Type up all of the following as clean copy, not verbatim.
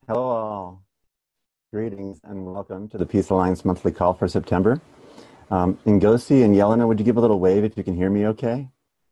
Hello all. Greetings and welcome to the Peace Alliance monthly call for September. Ngozi and Yelena, would you give a little wave if you can hear me okay?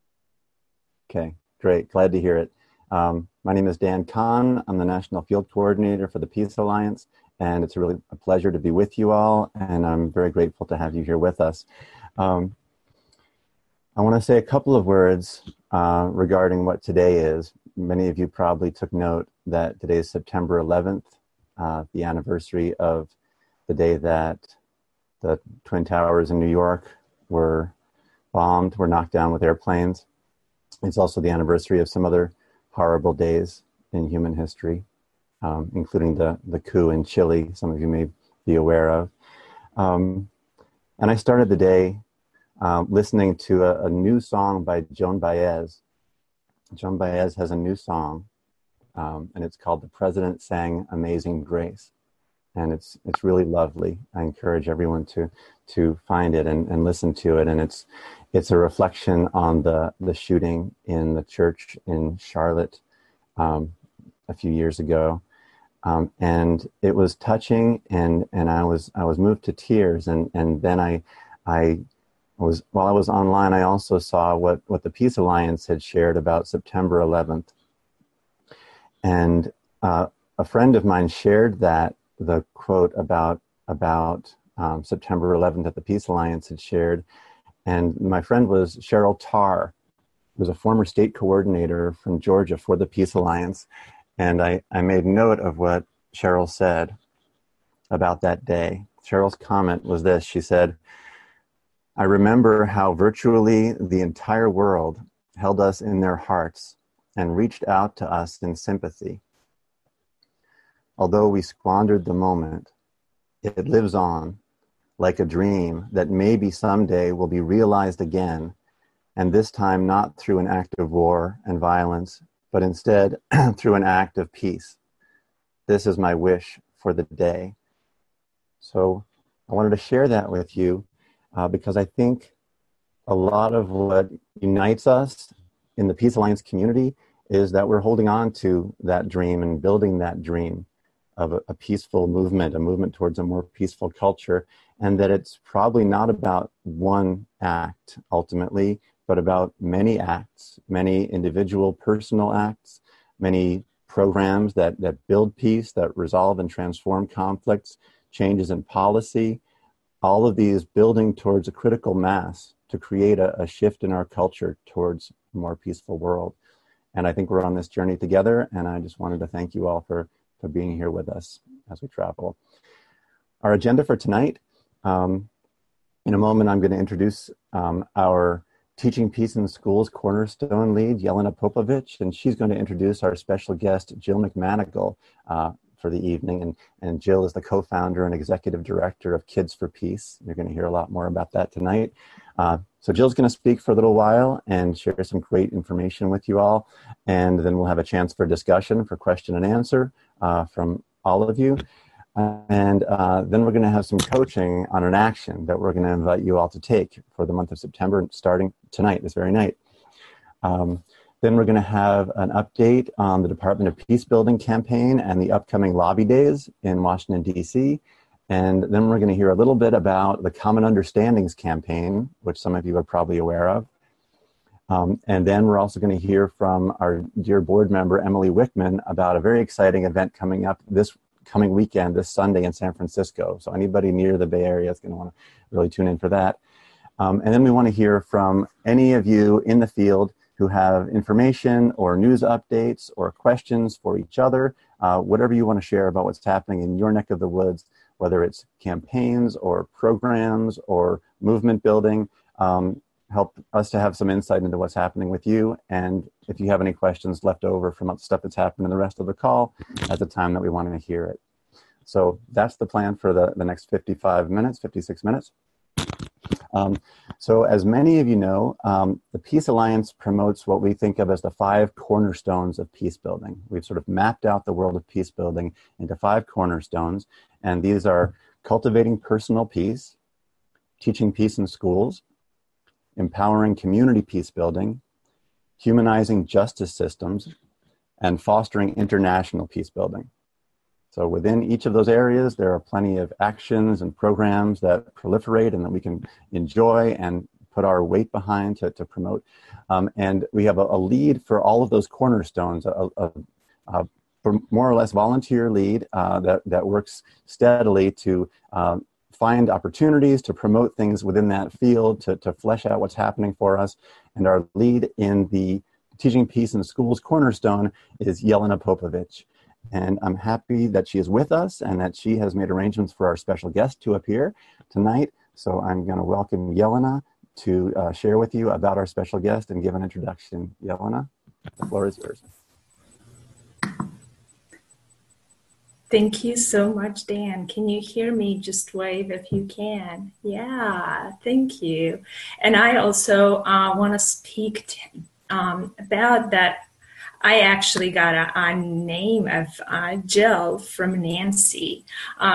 Okay, great. Glad to hear it. My name is Dan Kahn. I'm the National Field Coordinator for the Peace Alliance, and it's really a pleasure to be with you all, and I'm very grateful to have you here with us. I want to say a couple of words regarding what today is. Many of you probably took note that today is September 11th, the anniversary of the day that the Twin Towers in New York were bombed, were knocked down with airplanes. It's also the anniversary of some other horrible days in human history, including the coup in Chile, some of you may be aware of. And I started the day listening to a new song by Joan Baez. Joan Baez has a new song, and it's called "The President Sang Amazing Grace," and it's really lovely. I encourage everyone to find it and listen to it. And it's a reflection on the shooting in the church in Charlotte a few years ago, and it was touching, and I was moved to tears. And then while I was online, I also saw what the Peace Alliance had shared about September 11th. And a friend of mine shared the quote about September 11th that the Peace Alliance had shared. And my friend was Cheryl Tarr, who was a former state coordinator from Georgia for the Peace Alliance. And I made note of what Cheryl said about that day. Cheryl's comment was this. She said, "I remember how virtually the entire world held us in their hearts and reached out to us in sympathy. Although we squandered the moment, it lives on like a dream that maybe someday will be realized again, and this time not through an act of war and violence, but instead through an act of peace. This is my wish for the day." So I wanted to share that with you because I think a lot of what unites us in the Peace Alliance community is that we're holding on to that dream and building that dream of a peaceful movement, a movement towards a more peaceful culture, and that it's probably not about one act ultimately, but about many acts, many individual personal acts, many programs that build peace, that resolve and transform conflicts, changes in policy, all of these building towards a critical mass to create a shift in our culture towards a more peaceful world. And I think we're on this journey together, and I just wanted to thank you all for being here with us as we travel. Our agenda for tonight, in a moment I'm going to introduce our Teaching Peace in Schools Cornerstone lead, Yelena Popovich, and she's going to introduce our special guest, Jill McManigal, for the evening. And Jill is the co-founder and executive director of Kids for Peace. You're going to hear a lot more about that tonight. So Jill's going to speak for a little while and share some great information with you all. And then we'll have a chance for discussion, for question and answer from all of you. And then we're going to have some coaching on an action that we're going to invite you all to take for the month of September, starting tonight, this very night. Then we're going to have an update on the Department of Peace Building campaign and the upcoming lobby days in Washington, D.C. And then we're going to hear a little bit about the Common Understandings campaign, which some of you are probably aware of. And then we're also going to hear from our dear board member, Emily Wickman, about a very exciting event coming up this coming weekend, this Sunday in San Francisco. So anybody near the Bay Area is going to want to really tune in for that. And then we want to hear from any of you in the field who have information or news updates or questions for each other, whatever you want to share about what's happening in your neck of the woods, whether it's campaigns or programs or movement building. Help us to have some insight into what's happening with you. And if you have any questions left over from stuff that's happened in the rest of the call, at the time that we want to hear it. So that's the plan for the next 56 minutes. So as many of you know, the Peace Alliance promotes what we think of as the 5 cornerstones of peace building. We've sort of mapped out the world of peace building into 5 cornerstones, and these are cultivating personal peace, teaching peace in schools, empowering community peace building, humanizing justice systems, and fostering international peace building. So within each of those areas, there are plenty of actions and programs that proliferate and that we can enjoy and put our weight behind to promote. And we have a lead for all of those cornerstones, a more or less volunteer lead that works steadily to find opportunities to promote things within that field, to flesh out what's happening for us. And our lead in the Teaching Peace in Schools cornerstone is Jelena Popovic. And I'm happy that she is with us and that she has made arrangements for our special guest to appear tonight. So I'm going to welcome Jelena to share with you about our special guest and give an introduction. Jelena, the floor is yours. Thank you so much, Dan. Can you hear me? Just wave if you can. Yeah, thank you. And I also want to speak about that. I actually got a name of Jill from Nancy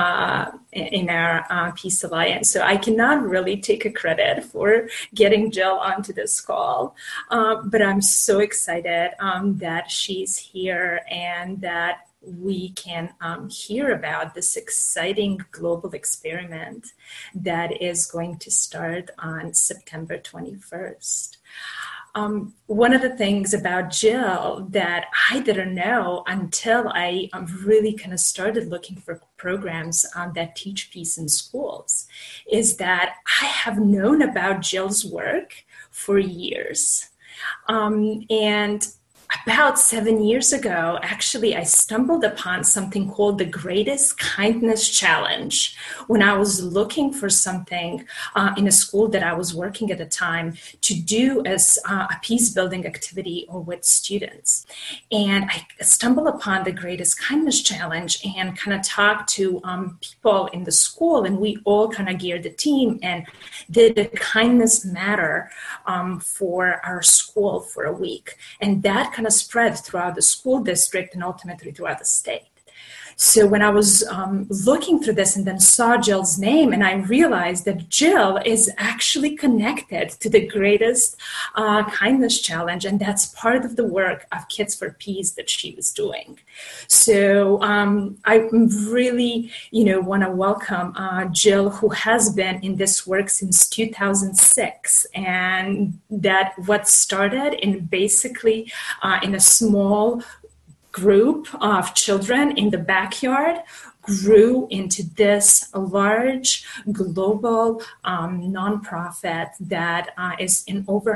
in our Peace Alliance. So I cannot really take a credit for getting Jill onto this call. But I'm so excited that she's here and that we can hear about this exciting global experiment that is going to start on September 21st. One of the things about Jill that I didn't know until I really kind of started looking for programs that teach peace in schools is that I have known about Jill's work for years. And about 7 years ago, actually, I stumbled upon something called the Greatest Kindness Challenge when I was looking for something in a school that I was working at the time to do as a peace building activity or with students. And I stumbled upon the Greatest Kindness Challenge and kind of talked to people in the school, and we all kind of geared the team and did a kindness matter for our school for a week. And that kind of spread throughout the school district and ultimately throughout the state. So when I was looking through this and then saw Jill's name, and I realized that Jill is actually connected to the Greatest Kindness Challenge, and that's part of the work of Kids for Peace that she was doing. So I really, want to welcome Jill, who has been in this work since 2006, and that what started in basically in a small group of children in the backyard grew into this large global nonprofit that is in over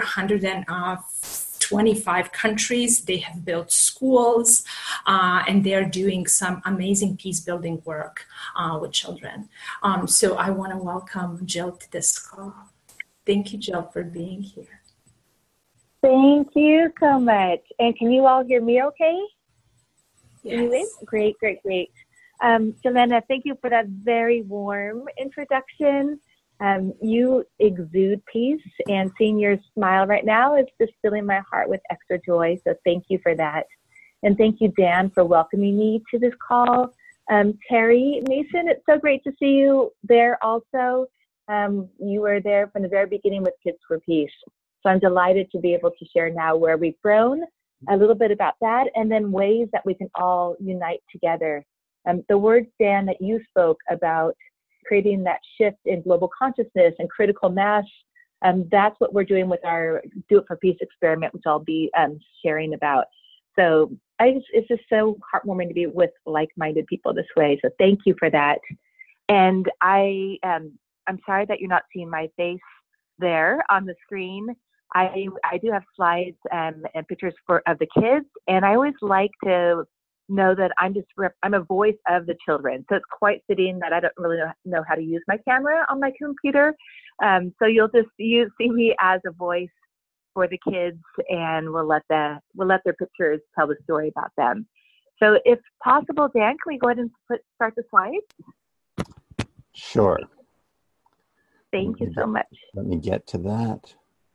125 countries. They have built schools and they're doing some amazing peace building work with children. So I want to welcome Jill to this call. Thank you, Jill, for being here. Thank you so much. And can you all hear me okay? Yes. Great. Jelena, thank you for that very warm introduction. You exude peace, and seeing your smile right now is just filling my heart with extra joy. So thank you for that. And thank you, Dan, for welcoming me to this call. Terry Mason, it's so great to see you there also. You were there from the very beginning with Kids for Peace. So I'm delighted to be able to share now where we've grown, a little bit about that, and then ways that we can all unite together. The words, Dan, that you spoke about creating that shift in global consciousness and critical mass, that's what we're doing with our Do It for Peace experiment, which I'll be sharing about. So it's just so heartwarming to be with like-minded people this way. So thank you for that. And I'm sorry that you're not seeing my face there on the screen. I do have slides and pictures of the kids, and I always like to know that I'm a voice of the children. So it's quite fitting that I don't really know how to use my camera on my computer. So you see me as a voice for the kids, and we'll let their pictures tell the story about them. So if possible, Dan, can we go ahead and start the slides? Sure. Thank you so much. Let me get to that.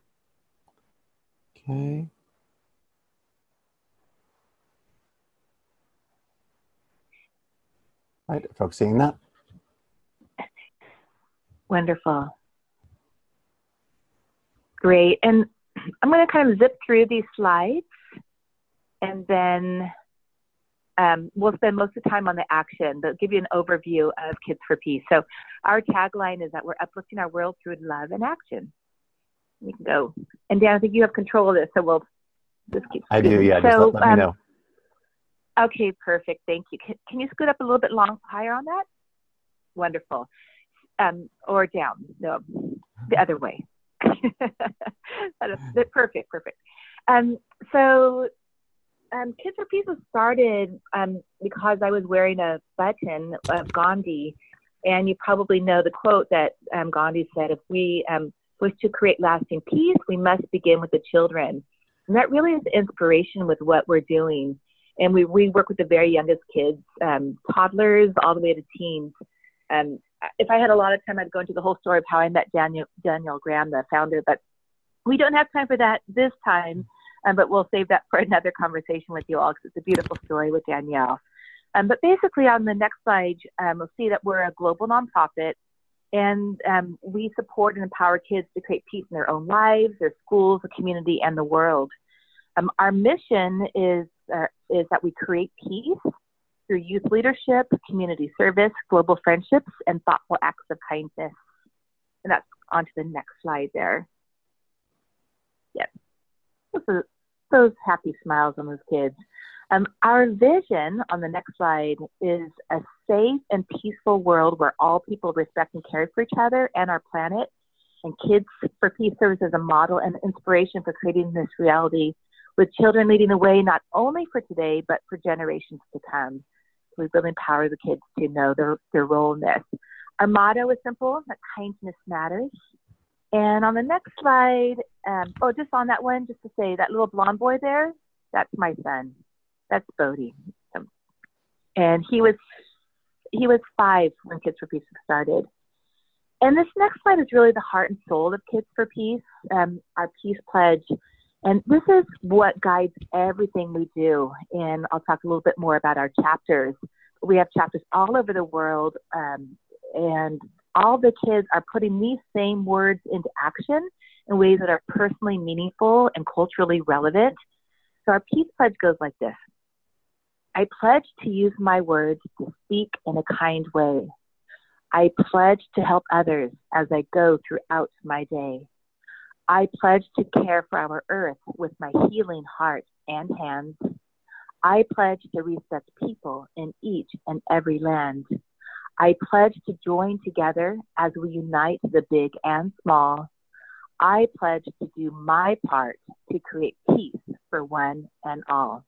Okay. All right, folks seeing that? Wonderful. Great. And I'm going to kind of zip through these slides, and then we'll spend most of the time on the action. They'll give you an overview of Kids for Peace. So our tagline is that we're uplifting our world through love and action. You can go. And Dan, I think you have control of this, so we'll just keep I do, yeah. So, just let me know. Okay, perfect. Thank you. Can you scoot up a little bit higher on that? Wonderful. Or down. No, the other way. Perfect. So Kids for Peace was started because I was wearing a button of Gandhi. And you probably know the quote that Gandhi said, if we wish to create lasting peace, we must begin with the children. And that really is the inspiration with what we're doing. And we work with the very youngest kids, toddlers all the way to teens. If I had a lot of time, I'd go into the whole story of how I met Danielle Graham, the founder, but we don't have time for that this time, but we'll save that for another conversation with you all, because it's a beautiful story with Danielle. But basically on the next slide, we'll see that we're a global nonprofit, and we support and empower kids to create peace in their own lives, their schools, the community, and the world. Our mission is that we create peace through youth leadership, community service, global friendships, and thoughtful acts of kindness. And that's on to the next slide there. Yep. Those happy smiles on those kids. Our vision on the next slide is a safe and peaceful world where all people respect and care for each other and our planet. And Kids for Peace serves as a model and inspiration for creating this reality, with children leading the way not only for today, but for generations to come. We really empower the kids to know their role in this. Our motto is simple, that kindness matters. And on the next slide, just on that one, just to say that little blonde boy there, that's my son. That's Bodie. And he was 5 when Kids for Peace started. And this next slide is really the heart and soul of Kids for Peace, our Peace Pledge. And this is what guides everything we do. And I'll talk a little bit more about our chapters. We have chapters all over the world, and all the kids are putting these same words into action in ways that are personally meaningful and culturally relevant. So our Peace Pledge goes like this. I pledge to use my words to speak in a kind way. I pledge to help others as I go throughout my day. I pledge to care for our earth with my healing heart and hands. I pledge to respect people in each and every land. I pledge to join together as we unite the big and small. I pledge to do my part to create peace for one and all.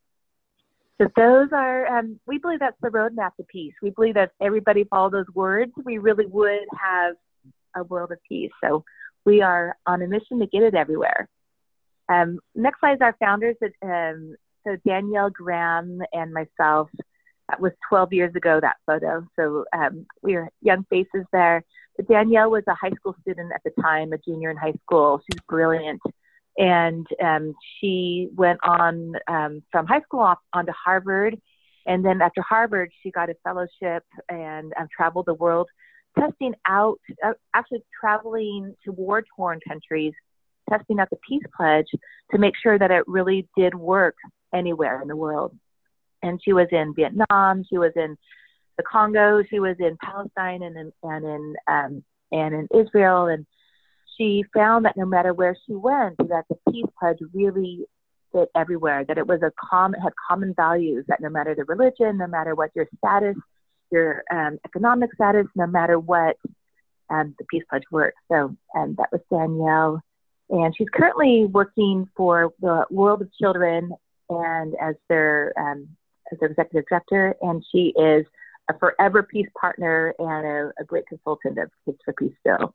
So those are, we believe that's the roadmap to peace. We believe that if everybody followed those words, we really would have a world of peace. So we are on a mission to get it everywhere. Next slide is our founders. So Danielle Graham and myself, that was 12 years ago, that photo. So we are young faces there. But Danielle was a high school student at the time, a junior in high school. She's brilliant. And she went on from high school on to Harvard. And then after Harvard, she got a fellowship and traveled the world, testing out, actually traveling to war-torn countries, testing out the Peace Pledge to make sure that it really did work anywhere in the world. And she was in Vietnam, she was in the Congo, she was in Palestine and in Israel. And she found that no matter where she went, that the Peace Pledge really fit everywhere, that it was had common values, that no matter the religion, no matter what your status, your economic status, no matter what, the Peace Pledge works. So that was Danielle. And she's currently working for the World of Children and as their executive director. And she is a forever peace partner and a great consultant of Kids for Peace still.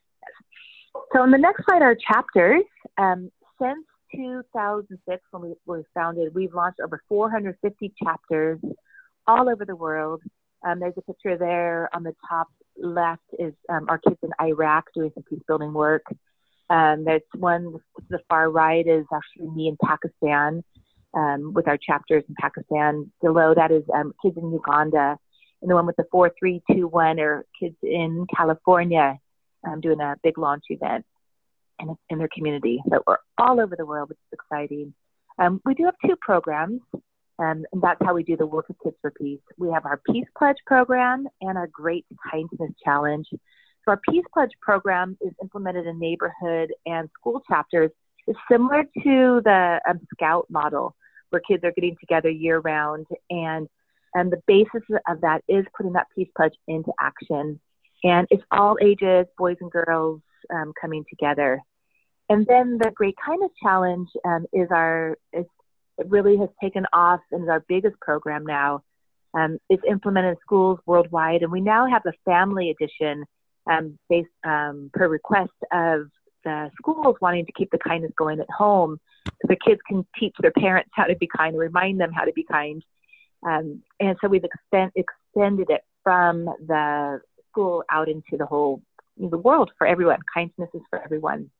So on the next slide are chapters. Since 2006, when we were founded, we've launched over 450 chapters all over the world. There's a picture there on the top left is our kids in Iraq doing some peace building work. There's one to the far right is actually me in Pakistan with our chapters in Pakistan. Below that is kids in Uganda. And the one with the 4321 are kids in California doing a big launch event in their community. So we're all over the world, which is exciting. We do have 2 programs. And that's how we do the work of Kids for Peace. We have our Peace Pledge program and our Great Kindness Challenge. So our Peace Pledge program is implemented in neighborhood and school chapters. It's similar to the Scout model, where kids are getting together year round. And the basis of that is putting that Peace Pledge into action. And it's all ages, boys and girls, coming together. And then the Great Kindness Challenge it really has taken off and is our biggest program now. It's implemented in schools worldwide, and we now have a family edition based per request of the schools wanting to keep the kindness going at home, so the kids can teach their parents how to be kind, remind them how to be kind. And so we've extended it from the school out into the world for everyone. Kindness is for everyone.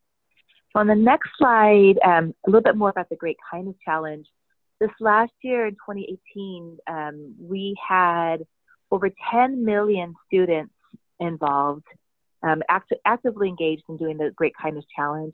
So on the next slide, a little bit more about the Great Kindness Challenge. This last year in 2018, we had over 10 million students involved, actively engaged in doing the Great Kindness Challenge.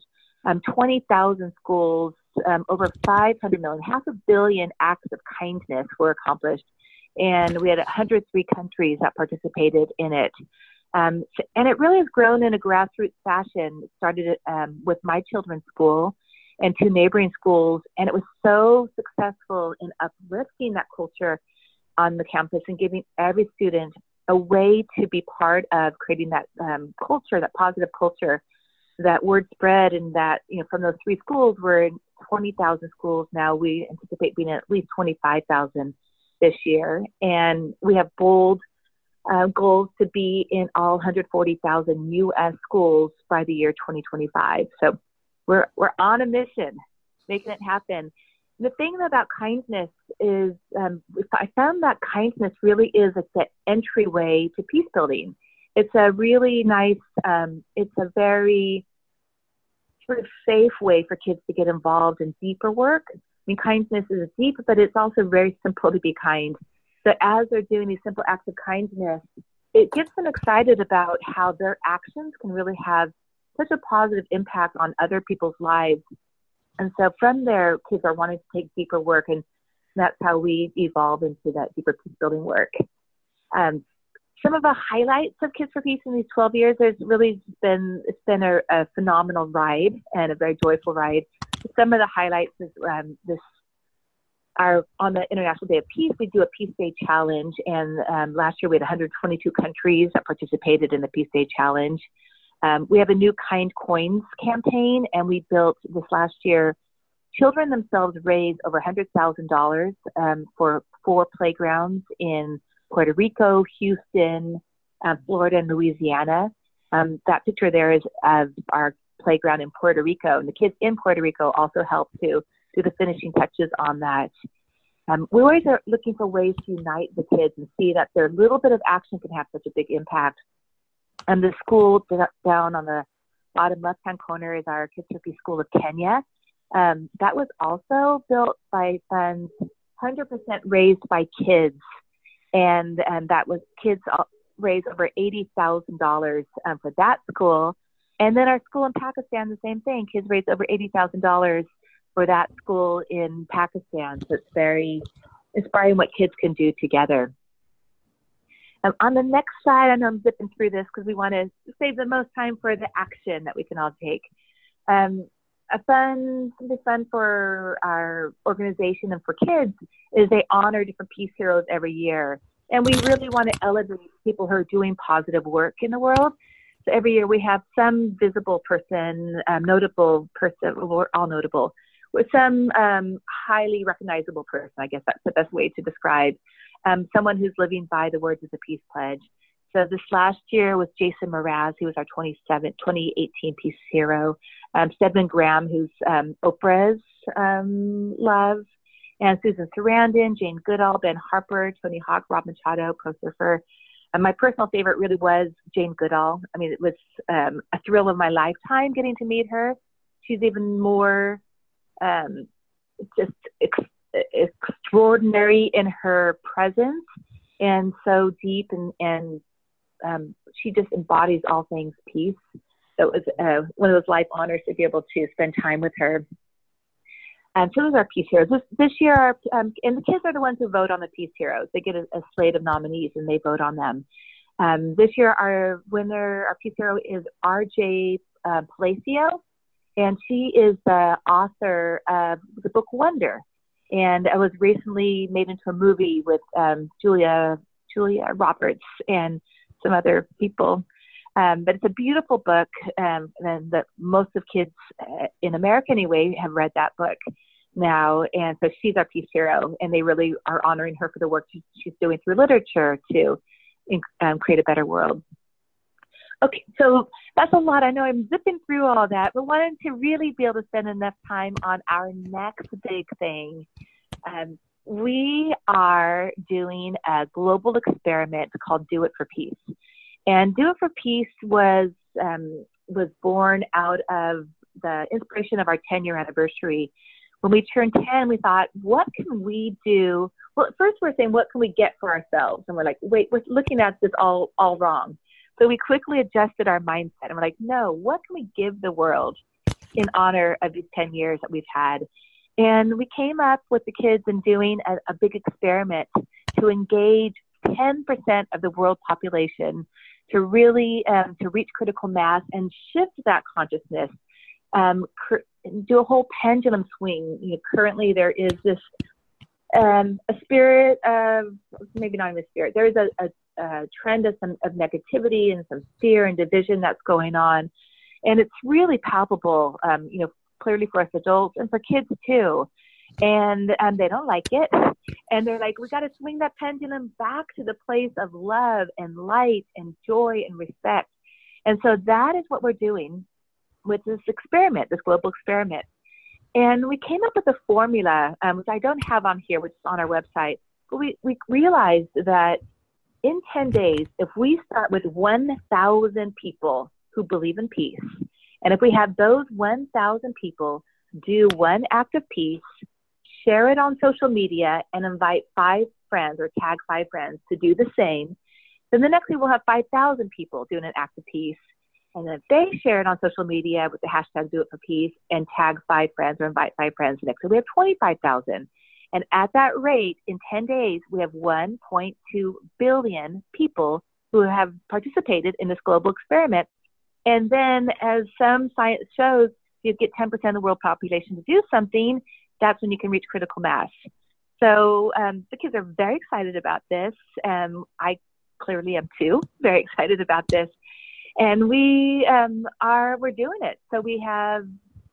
20,000 schools, over 500 million, 500 million acts of kindness were accomplished. And we had 103 countries that participated in it. And it really has grown in a grassroots fashion. It started with my children's school and 2 neighboring schools. And it was so successful in uplifting that culture on the campus and giving every student a way to be part of creating that culture, that positive culture. That word spread, and that, from those 3 schools, we're in 20,000 schools now. We anticipate being at least 25,000 this year. And we have bold goals to be in all 140,000 U.S. schools by the year 2025. So we're on a mission, making it happen. The thing about kindness is I found that kindness really is the entryway to peace building. It's a really nice, it's a very sort of safe way for kids to get involved in deeper work. I mean, kindness is deep, but it's also very simple to be kind. So as they're doing these simple acts of kindness, it gets them excited about how their actions can really have such a positive impact on other people's lives. And so from there, kids are wanting to take deeper work, and that's how we evolve into that deeper peace building work. Some of the highlights of Kids for Peace in these 12 years, it's been a phenomenal ride and a very joyful ride. Some of the highlights is on the International Day of Peace, we do a Peace Day Challenge. And last year we had 122 countries that participated in the Peace Day Challenge. We have a new Kind Coins campaign, and we built this last year. Children themselves raised over $100,000 for 4 playgrounds in Puerto Rico, Houston, Florida, and Louisiana. That picture there is of our playground in Puerto Rico, and the kids in Puerto Rico also helped to do the finishing touches on that. We always are looking for ways to unite the kids and see that their little bit of action can have such a big impact. And the school down on the bottom left-hand corner is our Kids for Peace School of Kenya. That was also built by funds 100% raised by kids. And that was kids raised over $80,000 for that school. And then our school in Pakistan, the same thing. Kids raised over $80,000 for that school in Pakistan. So it's very inspiring what kids can do together. On the next slide, I know I'm zipping through this because we want to save the most time for the action that we can all take. Something fun for our organization and for kids is they honor different peace heroes every year. And we really want to elevate people who are doing positive work in the world. So every year we have some visible person, notable person, we're all notable, with some highly recognizable person. I guess that's the best way to describe someone who's living by the words of the Peace Pledge. So this last year was Jason Mraz, who was our 2018 Peace Hero. Stedman Graham, who's Oprah's love. And Susan Sarandon, Jane Goodall, Ben Harper, Tony Hawk, Rob Machado, Pro Surfer. My personal favorite really was Jane Goodall. I mean, it was a thrill of my lifetime getting to meet her. She's even more just extraordinary in her presence and so deep, and she just embodies all things peace. So it was one of those life honors to be able to spend time with her. So those are Peace Heroes. This year, and the kids are the ones who vote on the Peace Heroes. They get a slate of nominees and they vote on them. This year, our winner, our Peace Hero, is R.J. Palacio, and she is the author of the book Wonder. And it was recently made into a movie with Julia Roberts and some other people. But it's a beautiful book, and that most of kids in America anyway have read that book now. And so she's our Peace Hero, and they really are honoring her for the work she's doing through literature to create a better world. Okay, so that's a lot. I know I'm zipping through all that, but wanted to really be able to spend enough time on our next big thing. We are doing a global experiment called Do It for Peace. And Do It for Peace was born out of the inspiration of our 10-year anniversary. When we turned 10, we thought, what can we do? Well, at first we're saying, what can we get for ourselves? And we're like, wait, we're looking at this all wrong. So we quickly adjusted our mindset and we're like, no, what can we give the world in honor of these 10 years that we've had? And we came up with the kids in doing a big experiment to engage 10% of the world population to really to reach critical mass and shift that consciousness, do a whole pendulum swing. You know, currently there is this a spirit of, maybe not even a spirit, there is a trend of negativity and some fear and division that's going on. And it's really palpable, clearly for us adults and for kids too. And they don't like it. And they're like, we got to swing that pendulum back to the place of love and light and joy and respect. And so that is what we're doing with this experiment, this global experiment. And we came up with a formula, which I don't have on here, which is on our website. But we realized that in 10 days, if we start with 1,000 people who believe in peace, and if we have those 1,000 people do one act of peace, share it on social media, and invite 5 friends or tag 5 friends to do the same, then the next week we'll have 5,000 people doing an act of peace. And then if they share it on social media with the hashtag Do It For Peace and tag 5 friends or invite 5 friends, the next week we have 25,000. And at that rate, in 10 days, we have 1.2 billion people who have participated in this global experiment. And then as some science shows, you get 10% of the world population to do something, that's when you can reach critical mass. So the kids are very excited about this. I clearly am too, very excited about this. And we're doing it. So we have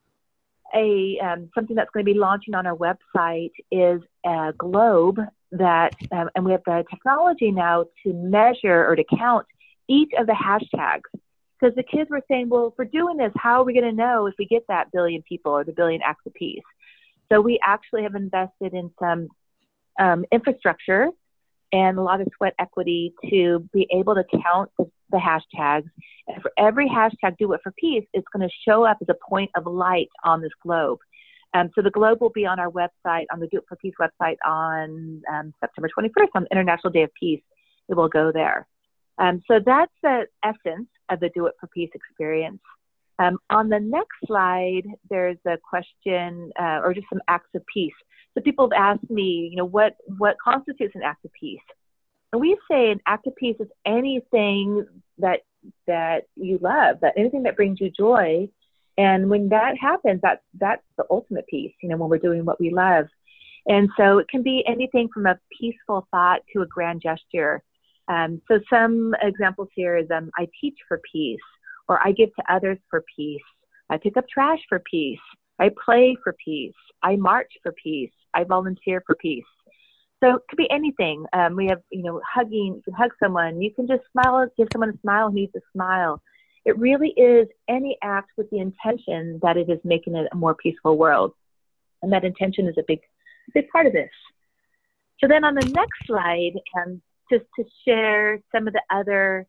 something that's going to be launching on our website is a globe that, and we have the technology now to measure or to count each of the hashtags. Because the kids were saying, well, if we're doing this, how are we going to know if we get that billion people or the billion acts of peace? So we actually have invested in some infrastructure and a lot of sweat equity to be able to count the hashtags. And for every hashtag Do It For Peace, it's going to show up as a point of light on this globe. So the globe will be on our website, on the Do It For Peace website on September 21st, on the International Day of Peace. It will go there. So that's the essence of the Do It For Peace experience. On the next slide, there's a question or just some acts of peace. So people have asked me, what constitutes an act of peace? And we say an act of peace is anything that you love, that anything that brings you joy. And when that happens, that's the ultimate peace, when we're doing what we love. And so it can be anything from a peaceful thought to a grand gesture. So some examples here is I teach for peace, or I give to others for peace. I pick up trash for peace. I play for peace. I march for peace. I volunteer for peace. So it could be anything. We have, hugging. You can hug someone. You can just smile, give someone a smile who needs a smile. It really is any act with the intention that it is making it a more peaceful world. And that intention is a big part of this. So then on the next slide, just to share some of the other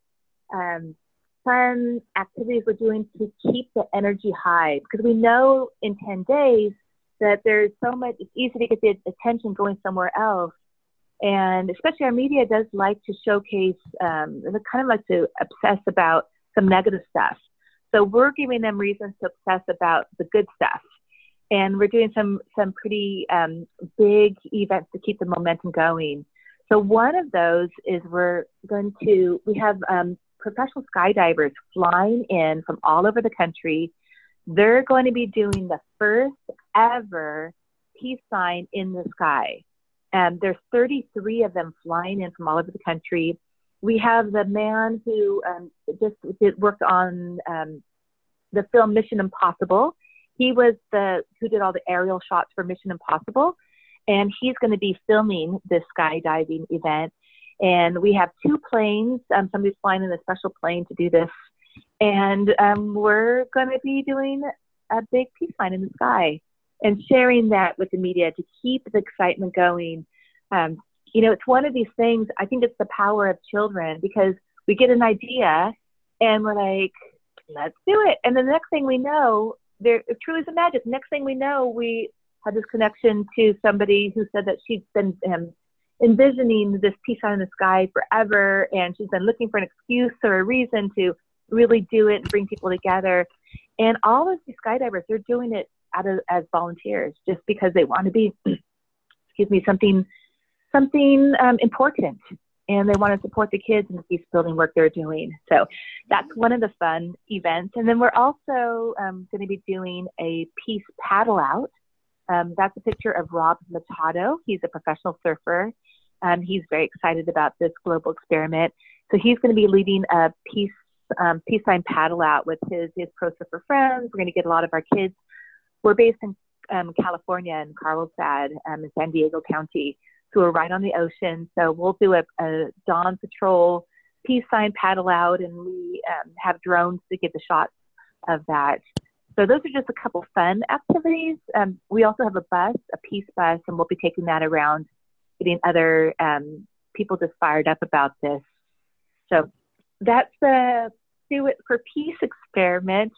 fun activities we're doing to keep the energy high. Because we know in 10 days that there's so much, it's easy to get the attention going somewhere else. And especially our media does like to showcase, they kind of like to obsess about some negative stuff. So we're giving them reasons to obsess about the good stuff. and we're doing some pretty big events to keep the momentum going. So one of those is we have professional skydivers flying in from all over the country. They're going to be doing the first ever peace sign in the sky. There's 33 of them flying in from all over the country. We have the man who worked on the film Mission Impossible. He was who did all the aerial shots for Mission Impossible, and he's going to be filming this skydiving event. And we have 2 planes. Somebody's flying in a special plane to do this, and we're going to be doing a big peace sign in the sky and sharing that with the media to keep the excitement going. It's one of these things, I think it's the power of children, because we get an idea and we're like, let's do it. And the next thing we know, it truly is a magic. Next thing we know, we had this connection to somebody who said that she'd been envisioning this peace sign in the sky forever, and she's been looking for an excuse or a reason to really do it and bring people together. And all of these skydivers, they're doing it as volunteers just because they want to be, something important, and they want to support the kids in the peace building work they're doing. So that's one of the fun events. And then we're also going to be doing a peace paddle out. That's a picture of Rob Machado. He's a professional surfer. He's very excited about this global experiment. So he's going to be leading a peace sign paddle out with his pro surfer friends. We're going to get a lot of our kids. We're based in California, in Carlsbad, in San Diego County. So we're right on the ocean. So we'll do a dawn patrol peace sign paddle out, and we have drones to get the shots of that. So those are just a couple fun activities. We also have a peace bus, and we'll be taking that around, getting other people just fired up about this. So that's the Do It for Peace experiment.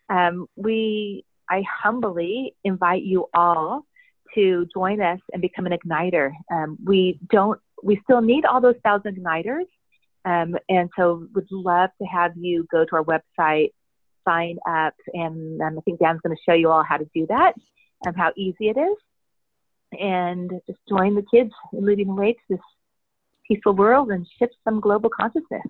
I humbly invite you all to join us and become an igniter. We still need all those 1,000 igniters. And so would love to have you go to our website, sign up, and I think Dan's going to show you all how to do that and how easy it is. And just join the kids in leading the way to this peaceful world and shift some global consciousness.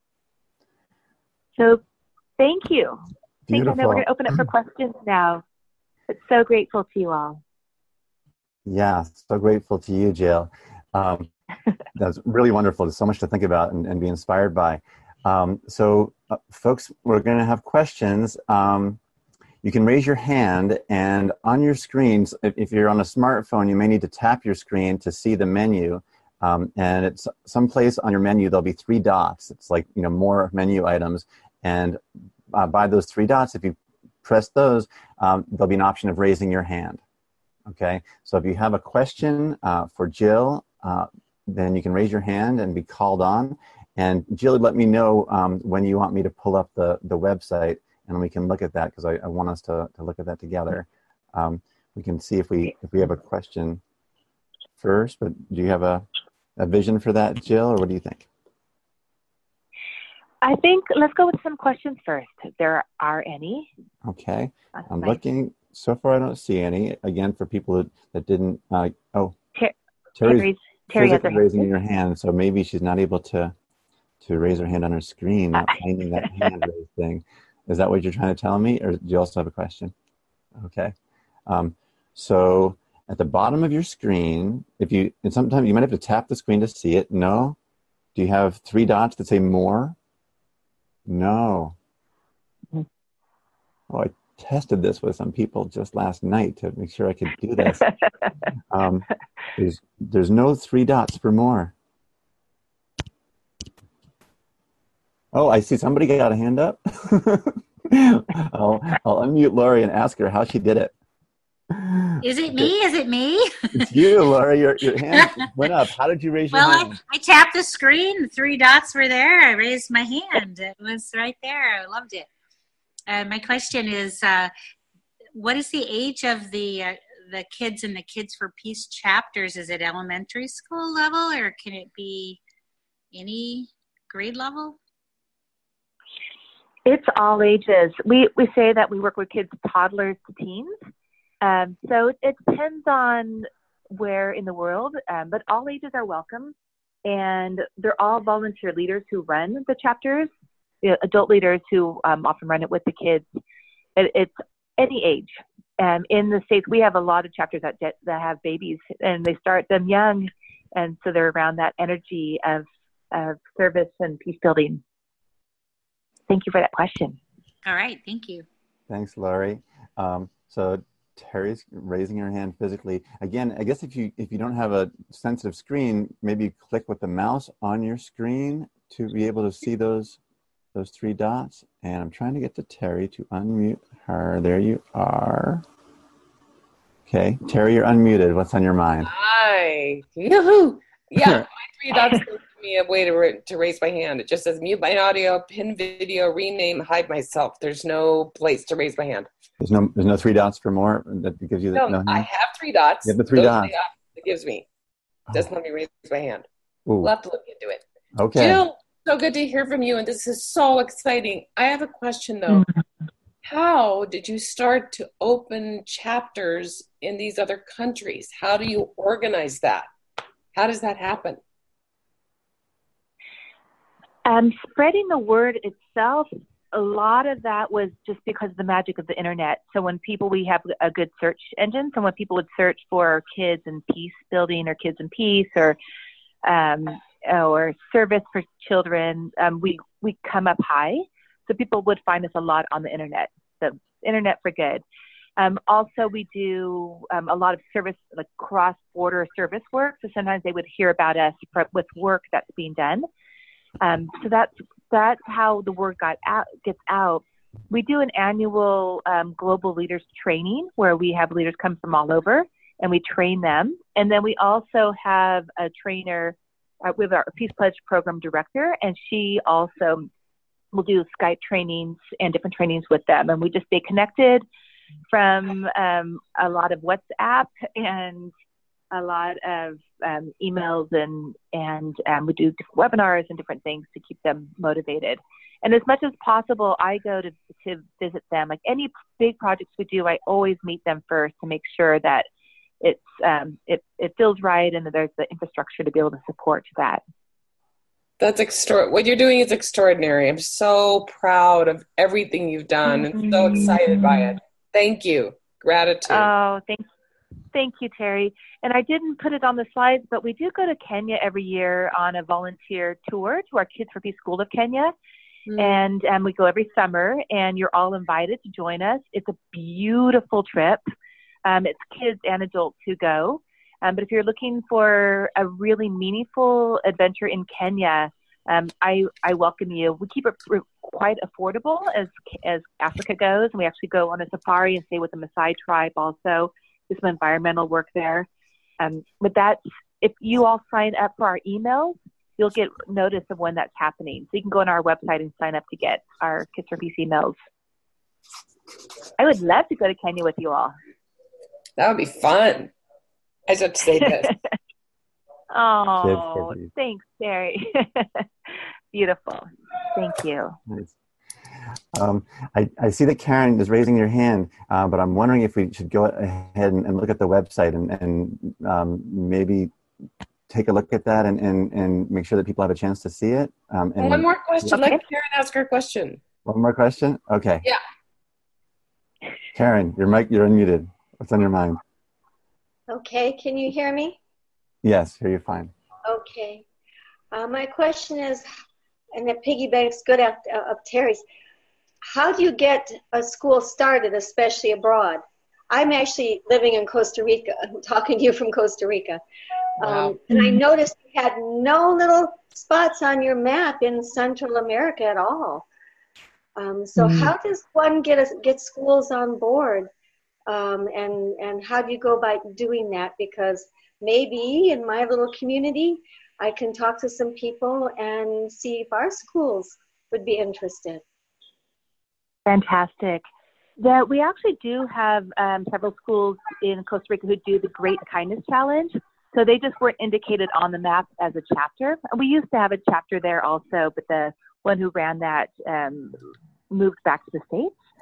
So thank you. Beautiful. I know we're going to open up for questions now. But so grateful to you all. Yeah, so grateful to you, Jill. That's really wonderful. There's so much to think about and be inspired by. Folks, we're going to have questions. You can raise your hand, and on your screens, if you're on a smartphone, you may need to tap your screen to see the menu. And it's someplace on your menu, there'll be 3 dots. It's like, more menu items. And by those 3 dots, if you press those, there'll be an option of raising your hand. Okay, so if you have a question for Jill, then you can raise your hand and be called on. And Jill, let me know when you want me to pull up the website, and we can look at that, because I want us to look at that together. We can see if we have a question first, but do you have a vision for that, Jill, or what do you think? I think let's go with some questions first, if there are any. Okay, I'm looking. So far, I don't see any. Again, for people that didn't. Terry's raising her hand, so maybe she's not able to raise her hand on her screen, not finding that hand raise thing. Is that what you're trying to tell me, or do you also have a question? Okay. So at the bottom of your screen, and sometimes you might have to tap the screen to see it. No. Do you have 3 dots that say more? No. Oh, I tested this with some people just last night to make sure I could do this. There's no 3 dots for more. Oh, I see somebody got a hand up. I'll unmute Lori and ask her how she did it. Is it me? Is it me? It's you, Lori. Your hand went up. How did you raise your hand? Well, I tapped the screen. The 3 dots were there. I raised my hand. It was right there. I loved it. My question is, what is the age of the kids in the Kids for Peace chapters? Is it elementary school level, or can it be any grade level? It's all ages. We say that we work with kids, toddlers to teens. So it depends on where in the world, but all ages are welcome. And they're all volunteer leaders who run the chapters, adult leaders who often run it with the kids. It's any age. In the States, we have a lot of chapters that have babies, and they start them young. And so they're around that energy of service and peace building. Thank you for that question. All right. Thank you. Thanks, Laurie. So Terry's raising her hand physically. Again, I guess if you don't have a sensitive screen, maybe you click with the mouse on your screen to be able to see those three dots. And I'm trying to get to Terry to unmute her. There you are. Okay, Terry, you're unmuted. What's on your mind? Hi. Yoo-hoo. Yeah, my three dots give me a way to raise my hand. It just says mute my audio, pin video, rename, hide myself. There's no place to raise my hand. There's no three dots for more that gives you the No, I have three dots. You have the three dots. It gives me. Doesn't let me raise my hand. Ooh. We'll have to look into it. Okay. Jill, so good to hear from you, and this is so exciting. I have a question though. How did you start to open chapters in these other countries? How do you organize that? How does that happen? Spreading the word itself, a lot of that was just because of the magic of the internet. So when we have a good search engine, so when people would search for kids and peace building or kids and peace or service for children, we come up high. So people would find us a lot on the internet. So internet for good. Also, we do a lot of service, like cross-border service work. So sometimes they would hear about us with work that's being done. So that's how the word gets out. We do an annual global leaders training where we have leaders come from all over and we train them. And then we also have a trainer with our Peace Pledge program director, and she also will do Skype trainings and different trainings with them. And we just stay connected from a lot of WhatsApp and a lot of emails and we do different webinars and different things to keep them motivated. And as much as possible, I go to visit them. Like any big projects we do, I always meet them first to make sure that it feels right and that there's the infrastructure to be able to support that. That's what you're doing is extraordinary. I'm so proud of everything you've done and so excited by it. Thank you. Gratitude. Oh, thank you, Terry. And I didn't put it on the slides, but we do go to Kenya every year on a volunteer tour to our Kids for Peace School of Kenya. And we go every summer, and you're all invited to join us. It's a beautiful trip. It's kids and adults who go. But if you're looking for a really meaningful adventure in Kenya, I welcome you. We keep it quite affordable as Africa goes, and we actually go on a safari and stay with the Maasai tribe also. Do some environmental work there. But if you all sign up for our emails, you'll get notice of when that's happening. So you can go on our website and sign up to get our Kids for Peace emails. I would love to go to Kenya with you all. That would be fun. I just have to say this. Oh, thanks, Terry. Beautiful. Thank you. Nice. I see that Karen is raising your hand, but I'm wondering if we should go ahead and look at the website and maybe take a look at that and make sure that people have a chance to see it. And one more question. Okay. Let Karen ask her question. One more question? Okay. Yeah. Karen, you're unmuted. What's on your mind? Okay, can you hear me? Yes, hear you fine. Okay. My question is, and it piggybacks good of Terry's, how do you get a school started, especially abroad? I'm actually living in Costa Rica. I'm talking to you from Costa Rica. Wow. And I noticed you had no little spots on your map in Central America at all. So how does one get schools on board? And how do you go about doing that? Because maybe in my little community, I can talk to some people and see if our schools would be interested. Fantastic. We actually do have several schools in Costa Rica who do the Great Kindness Challenge. So they just weren't indicated on the map as a chapter. We used to have a chapter there also, but the one who ran that moved back to the States.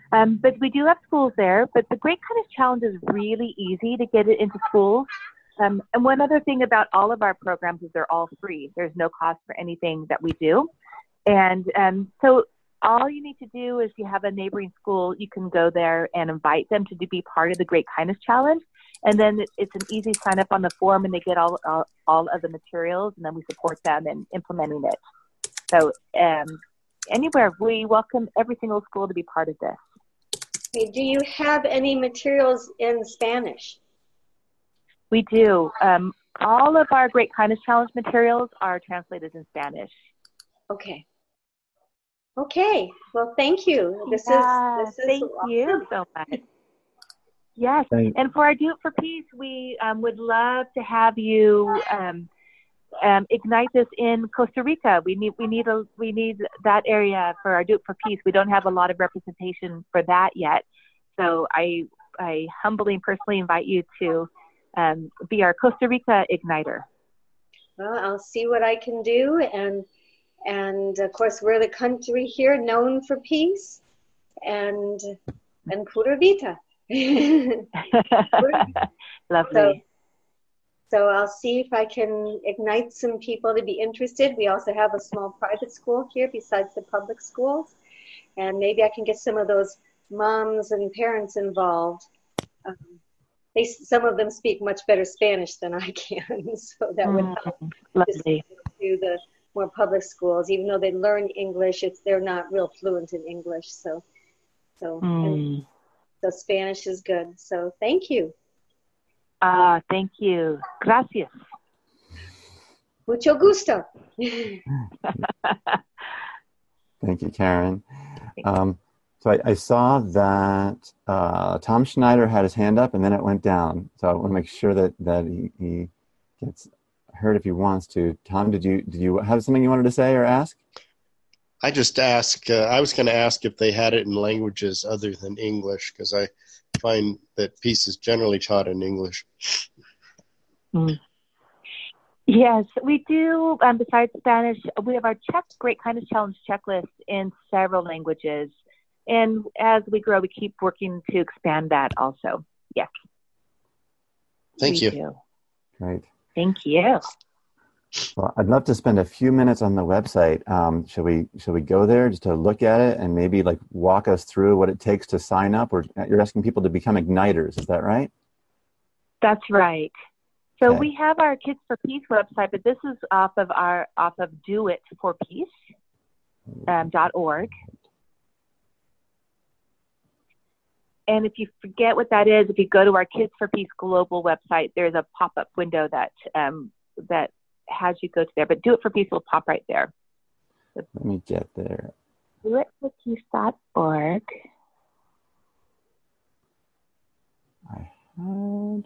But we do have schools there. But the Great Kindness Challenge is really easy to get it into schools. And one other thing about all of our programs is they're all free. There's no cost for anything that we do. And so all you need to do is, you have a neighboring school, you can go there and invite them to be part of the Great Kindness Challenge. And then it's an easy sign up on the form, and they get all of the materials, and then we support them in implementing it. So anywhere, we welcome every single school to be part of this. Okay, do you have any materials in Spanish? We do. All of our Great Kindness Challenge materials are translated in Spanish. Okay. Okay. Well, thank you. This is thank awesome. you so much. Yes. And for our Do It for Peace, we would love to have you ignite this in Costa Rica. We need that area for our Do It for Peace. We don't have a lot of representation for that yet. So I humbly and personally invite you to be our Costa Rica igniter. Well, I'll see what I can do, and of course we're the country here known for peace, and Pura Vida. Lovely. So I'll see if I can ignite some people to be interested. We also have a small private school here besides the public schools, and maybe I can get some of those moms and parents involved. Some of them speak much better Spanish than I can, so that would help. Lovely. To the more public schools, even though they learn English, they're not real fluent in English. So Spanish is good. So thank you. Thank you. Gracias. Mucho gusto. Thank you, Karen. So I saw that Tom Schneider had his hand up, and then it went down. So I want to make sure that he gets heard if he wants to. Tom, did you have something you wanted to say or ask? I just asked. I was going to ask if they had it in languages other than English, because I find that peace is generally taught in English. Yes, we do. Besides Spanish, we have our Great Kindness Challenge checklist in several languages. And as we grow, we keep working to expand that also. Yes. Thank you. Do. Great. Thank you. Well, I'd love to spend a few minutes on the website. Shall we go there just to look at it and maybe walk us through what it takes to sign up? Or you're asking people to become igniters, is that right? That's right. So Okay. we have our Kids for Peace website, but this is off of doitforpeace.org. And if you forget what that is, if you go to our Kids for Peace global website, there's a pop-up window that has you go to there. But Do It for Peace will pop right there. Let me get there. doitforpeace.org. I had...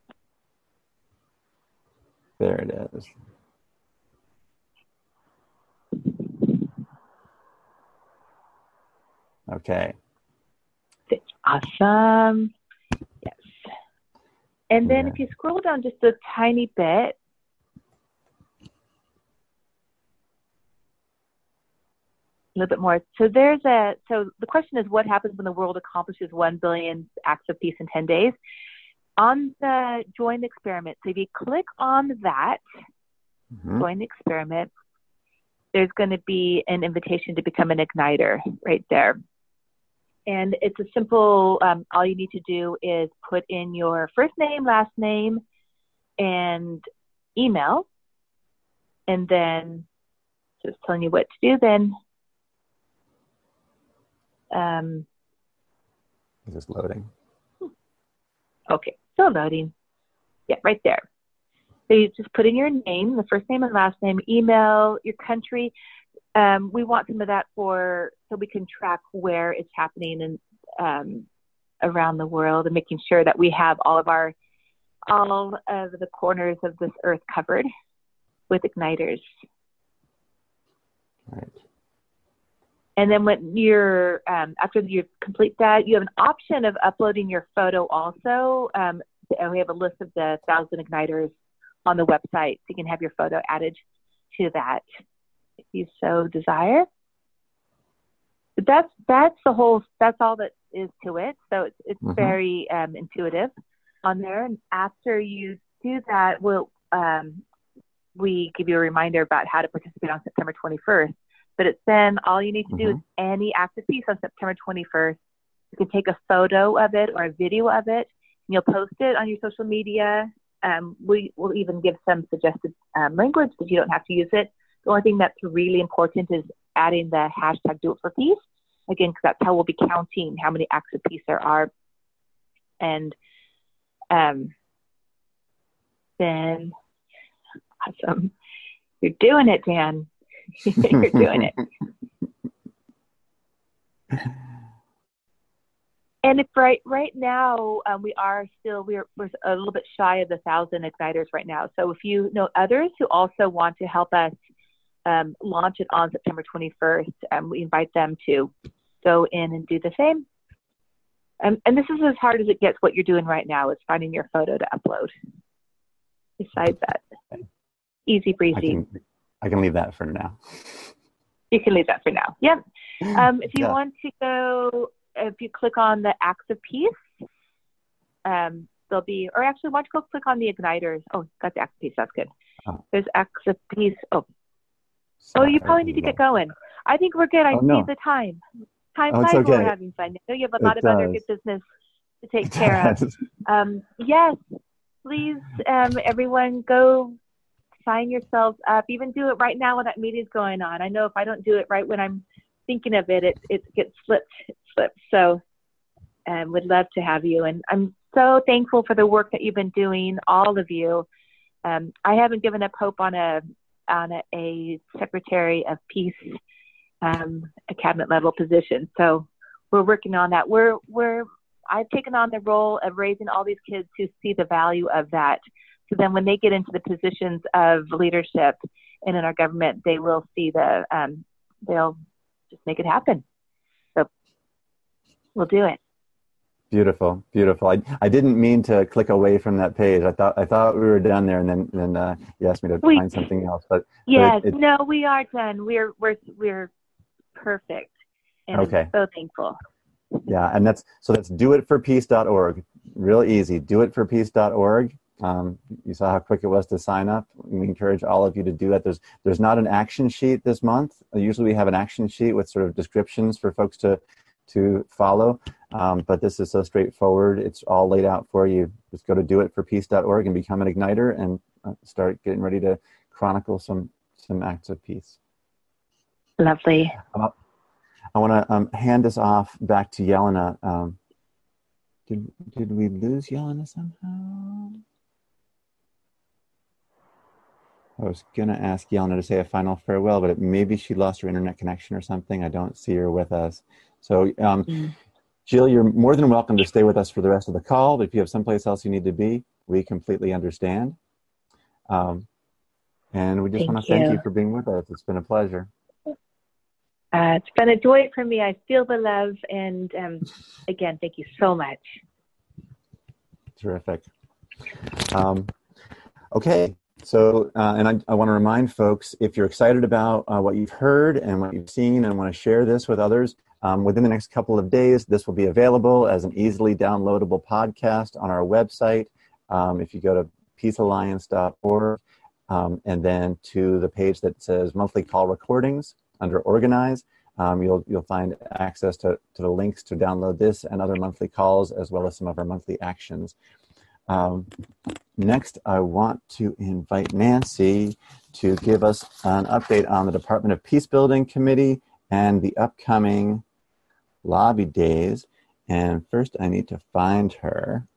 There it is. Okay. Awesome. Yes. And then Yeah. if you scroll down just a tiny bit, a little bit more. So so the question is, what happens when the world accomplishes 1 billion acts of peace in 10 days? On the join the experiment, so if you click on that, join the experiment, there's going to be an invitation to become an igniter right there. And it's a simple, all you need to do is put in your first name, last name, and email. And then just telling you what to do then. Is this loading? Okay, still loading. Yeah, right there. So you just put in your name, the first name and last name, email, your country. We want some of that so we can track where it's happening and around the world, and making sure that we have all of the corners of this earth covered with igniters. Right. And then when you're after you complete that, you have an option of uploading your photo also. And we have a list of the 1,000 igniters on the website, so you can have your photo added to that if you so desire. But that's all that is to it. So it's Mhm. very intuitive on there. And after you do that, we give you a reminder about how to participate on September 21st. But it's then all you need to do is any active piece on September 21st. You can take a photo of it or a video of it, and you'll post it on your social media. We will even give some suggested language, but you don't have to use it. The only thing that's really important is adding the hashtag Do It For Peace. Again, because that's how we'll be counting how many acts of peace there are. And then, awesome. You're doing it, Dan. You're doing it. And if right now we're a little bit shy of 1,000 igniters right now. So if you know others who also want to help us launch it on September 21st, we invite them to go in and do the same. And this is as hard as it gets. What you're doing right now is finding your photo to upload. Besides that, easy breezy. I can leave that for now. You can leave that for now. Yep. If you want to go, if you click on the Acts of Peace, there'll be, or actually, why don't you go click on the igniters? Oh, got the Acts of Peace. That's good. Oh. There's Acts of Peace. Sorry, you probably need to get going. I think we're good. I see the time. Time flies when we're having fun. I know you have a lot of other good business to take care of. Yes, please, everyone, go sign yourselves up. Even do it right now when that meeting's going on. I know if I don't do it right when I'm thinking of it, it gets slipped. So would love to have you. And I'm so thankful for the work that you've been doing, all of you. I haven't given up hope on a Secretary of Peace, a cabinet level position. So we're working on that. I've taken on the role of raising all these kids who see the value of that. So then when they get into the positions of leadership and in our government, they will see they'll just make it happen. So we'll do it. Beautiful. I didn't mean to click away from that page. I thought we were done there, and then you asked me to find something else. But yes, no, we are done. We're perfect. And okay. I'm so thankful. Yeah, and that's doitforpeace.org. Real easy. Doitforpeace.org. You saw how quick it was to sign up. We encourage all of you to do that. There's not an action sheet this month. Usually we have an action sheet with sort of descriptions for folks to follow, but this is so straightforward. It's all laid out for you. Just go to doitforpeace.org and become an igniter and start getting ready to chronicle some acts of peace. Lovely. I want to hand this off back to Yelena. Did we lose Yelena somehow? I was going to ask Yelena to say a final farewell, but maybe she lost her internet connection or something. I don't see her with us. So, Jill, you're more than welcome to stay with us for the rest of the call, but if you have someplace else you need to be, we completely understand. And we just want to thank you for being with us. It's been a pleasure. It's been a joy for me. I feel the love. And again, thank you so much. Terrific. Okay. So, and I want to remind folks, if you're excited about what you've heard and what you've seen and want to share this with others, within the next couple of days, this will be available as an easily downloadable podcast on our website. If you go to peacealliance.org and then to the page that says monthly call recordings under organize, you'll find access to the links to download this and other monthly calls, as well as some of our monthly actions. Next, I want to invite Nancy to give us an update on the Department of Peacebuilding Committee and the upcoming lobby days. And first, I need to find her.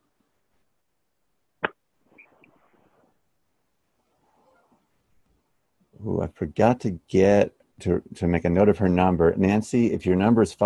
Ooh, I forgot to make a note of her number. Nancy, if your number is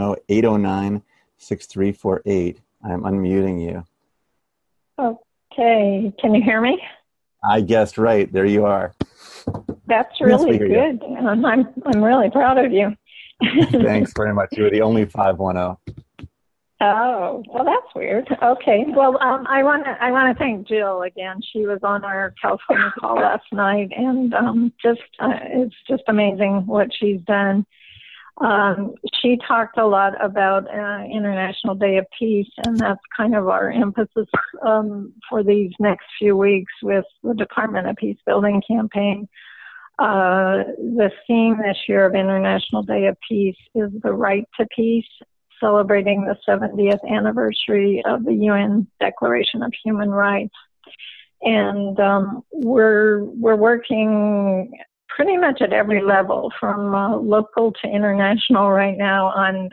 510-809-6348, I'm unmuting you. Okay, can you hear me? I guessed right. There you are. That's really good. I'm really proud of you. Thanks very much. You were the only 510. Oh, well, that's weird. Okay. Well, I want to thank Jill again. She was on our California call last night, and it's just amazing what she's done. She talked a lot about International Day of Peace, and that's kind of our emphasis for these next few weeks with the Department of Peace Building campaign. The theme this year of International Day of Peace is the right to peace, celebrating the 70th anniversary of the UN Declaration of Human Rights. And we're working pretty much at every level, from local to international right now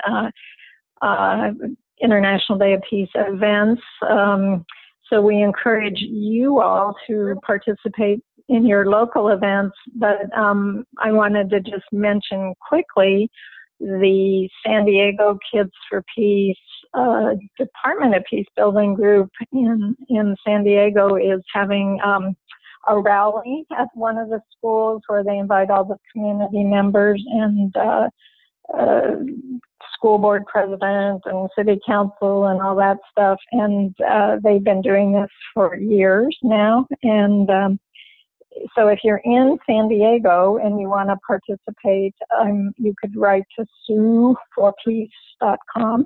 on International Day of Peace events. So we encourage you all to participate in your local events, but I wanted to just mention quickly the San Diego Kids for Peace Department of Peace Building group in San Diego is having a rally at one of the schools where they invite all the community members and school board president and city council and all that stuff. And they've been doing this for years now. And so if you're in San Diego and you want to participate, you could write to sueforpeace.com.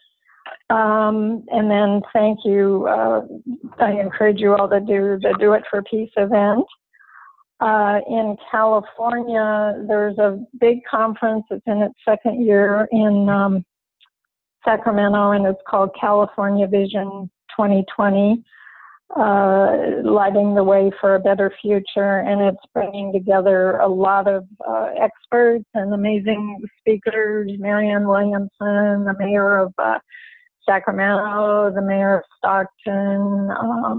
And then thank you. I encourage you all to do the Do It for Peace event. In California, there's a big conference. It's in its second year in Sacramento, and it's called California Vision 2020. Lighting the way for a better future, and it's bringing together a lot of experts and amazing speakers. Marianne Williamson, the mayor of Sacramento, the mayor of Stockton,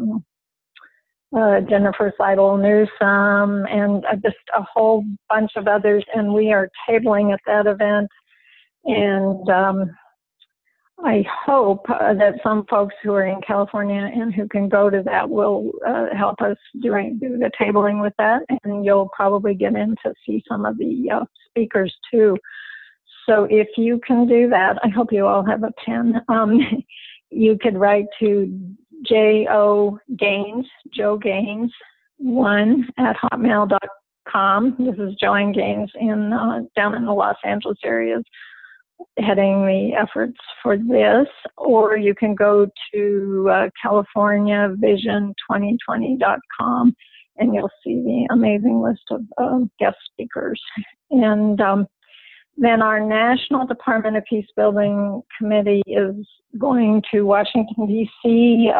Jennifer Seidel Newsom, and just a whole bunch of others. And we are tabling at that event, and I hope that some folks who are in California and who can go to that will help us do the tabling with that, and you'll probably get in to see some of the speakers too. So if you can do that, I hope you all have a pen. You could write to Joe Gaines 1@hotmail.com. This is Joanne Gaines down in the Los Angeles area, heading the efforts for this, or you can go to CaliforniaVision2020.com and you'll see the amazing list of guest speakers. And then our National Department of Peace Building Committee is going to Washington, D.C.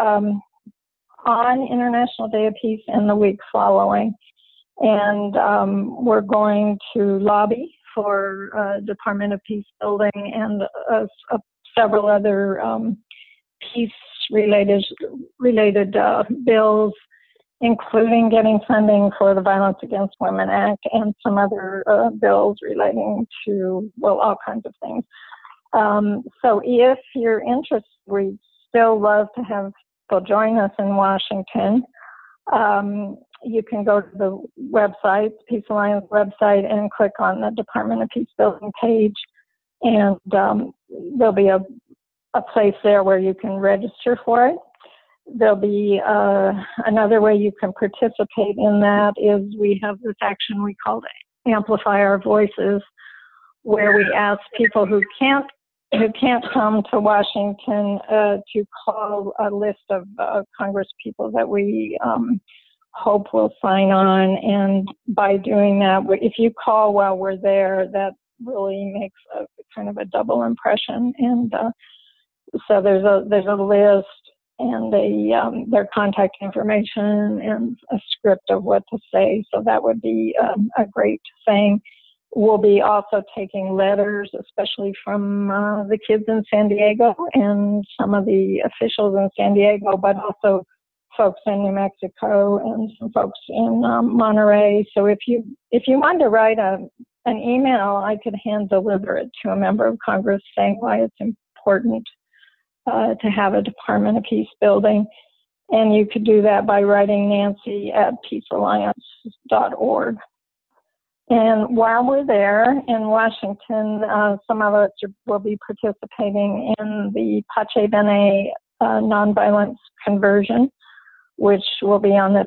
On International Day of Peace and the week following. And we're going to lobby for Department of Peace Building and several other peace-related bills, including getting funding for the Violence Against Women Act and some other bills relating to, well, all kinds of things. So if you're interested, we'd still love to have people join us in Washington. You can go to the website, Peace Alliance website, and click on the Department of Peace Building page. And there'll be a place there where you can register for it. There'll be another way you can participate in that is we have this action we call Amplify Our Voices, where we ask people who can't come to Washington to call a list of Congress people that we hope will sign on. And by doing that, if you call while we're there, that really makes a kind of a double impression. And so there's a list and their contact information and a script of what to say. So that would be a great thing. We'll be also taking letters, especially from the kids in San Diego and some of the officials in San Diego, but also folks in New Mexico and some folks in Monterey. So if you want to write an email, I could hand deliver it to a member of Congress saying why it's important to have a Department of Peace Building. And you could do that by writing Nancy at peacealliance.org. And while we're there in Washington, some of us will be participating in the Pache Bene Nonviolence Conversion, which will be on the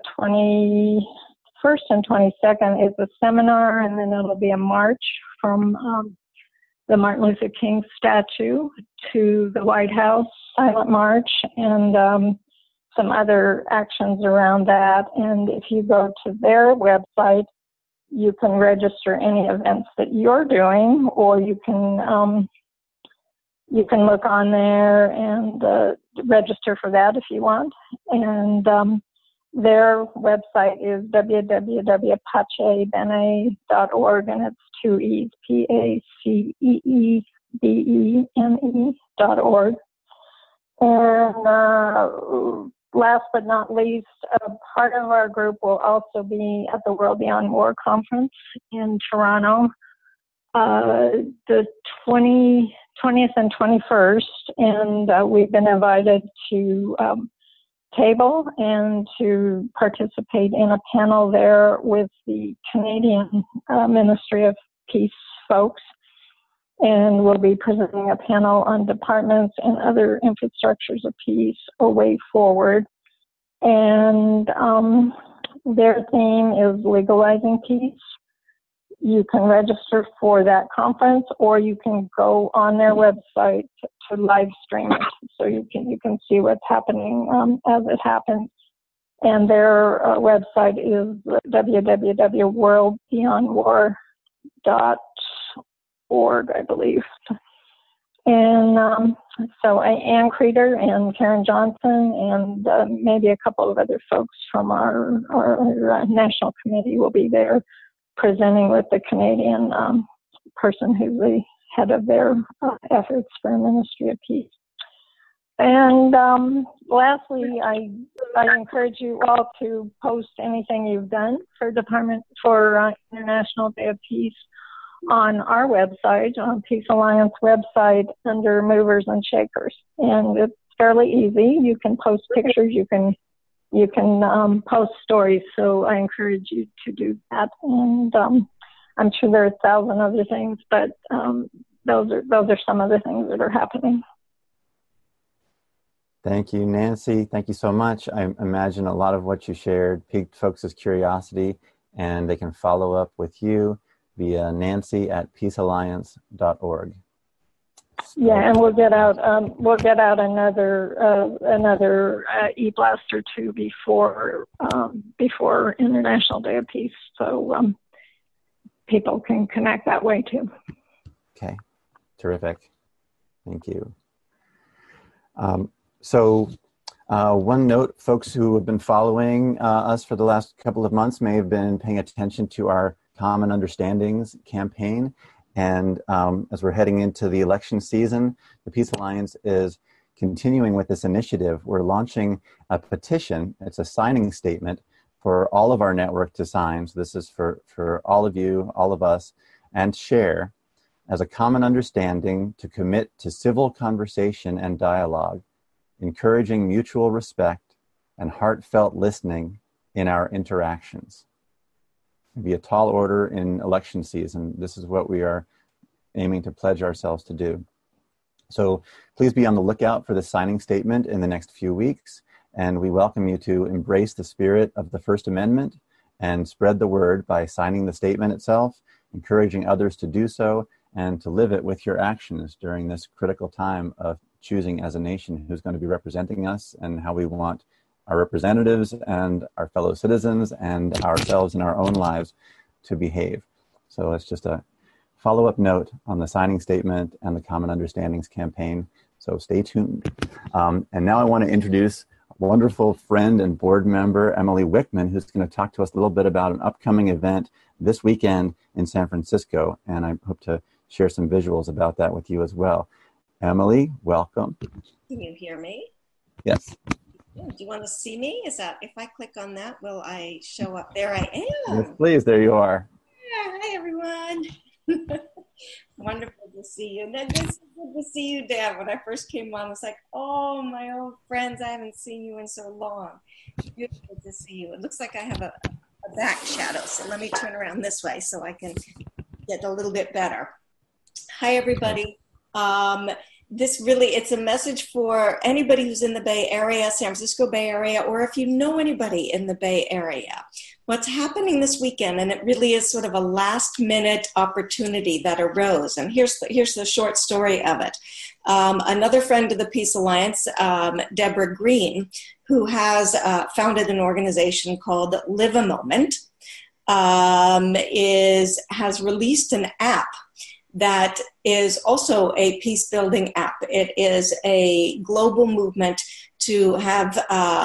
21st and 22nd is a seminar, and then it'll be a march from the Martin Luther King statue to the White House silent march and some other actions around that. And if you go to their website, you can register any events that you're doing, or you can look on there and register for that if you want. And their website is www.pacebene.org, and it's 2 E's, PACEEBENE.org. And last but not least, part of our group will also be at the World Beyond War Conference in Toronto, the 20th and 21st, and we've been invited to table and to participate in a panel there with the Canadian Ministry of Peace folks. And we'll be presenting a panel on departments and other infrastructures of peace, a way forward. And their theme is legalizing peace. You can register for that conference, or you can go on their website to live stream it, so you can see what's happening as it happens. And their website is www.worldbeyondwar.org, I believe. And so Ann Creeder and Karen Johnson and maybe a couple of other folks from our national committee will be there, presenting with the Canadian person who's the head of their efforts for Ministry of Peace. And lastly, I encourage you all to post anything you've done for International Day of Peace on our website, on Peace Alliance website, under Movers and Shakers. And it's fairly easy. You can post pictures, you can post stories, so I encourage you to do that. And I'm sure there are 1,000 other things, but those are some of the things that are happening. Thank you, Nancy. Thank you so much. I imagine a lot of what you shared piqued folks' curiosity, and they can follow up with you via nancy@peacealliance.org. Yeah, and we'll get out another e-blast or two before International Day of Peace, so people can connect that way too. Okay, terrific. Thank you. So one note, folks who have been following us for the last couple of months may have been paying attention to our Common Understandings campaign. And as we're heading into the election season, the Peace Alliance is continuing with this initiative. We're launching a petition. It's a signing statement for all of our network to sign. So this is for all of you, all of us, and share as a common understanding to commit to civil conversation and dialogue, encouraging mutual respect and heartfelt listening in our interactions. It'd be a tall order in election season. This is what we are aiming to pledge ourselves to do. So please be on the lookout for the signing statement in the next few weeks, and we welcome you to embrace the spirit of the First Amendment and spread the word by signing the statement itself, encouraging others to do so, and to live it with your actions during this critical time of choosing as a nation who's going to be representing us and how we want our representatives and our fellow citizens and ourselves in our own lives to behave. So it's just a follow-up note on the signing statement and the Common Understandings campaign. So stay tuned. And now I want to introduce a wonderful friend and board member, Emily Wickman, who's going to talk to us a little bit about an upcoming event this weekend in San Francisco. And I hope to share some visuals about that with you as well. Emily, welcome. Can you hear me? Yes. Do you want to see me? Is that, if I click on that, will I show up? There I am. Yes, please. There you are. Yeah, hi, everyone. Wonderful to see you. And then it's good to see you, Dan. When I first came on, I was like, oh, my old friends, I haven't seen you in so long. Beautiful to see you. It looks like I have a back shadow, so let me turn around this way so I can get a little bit better. Hi, everybody. this really, it's a message for anybody who's in the Bay Area, San Francisco Bay Area, or if you know anybody in the Bay Area. What's happening this weekend, and it really is sort of a last-minute opportunity that arose, and here's the short story of it. Another friend of the Peace Alliance, Deborah Green, who has founded an organization called Live a Moment, has released an app that is also a peace building app. It is a global movement to have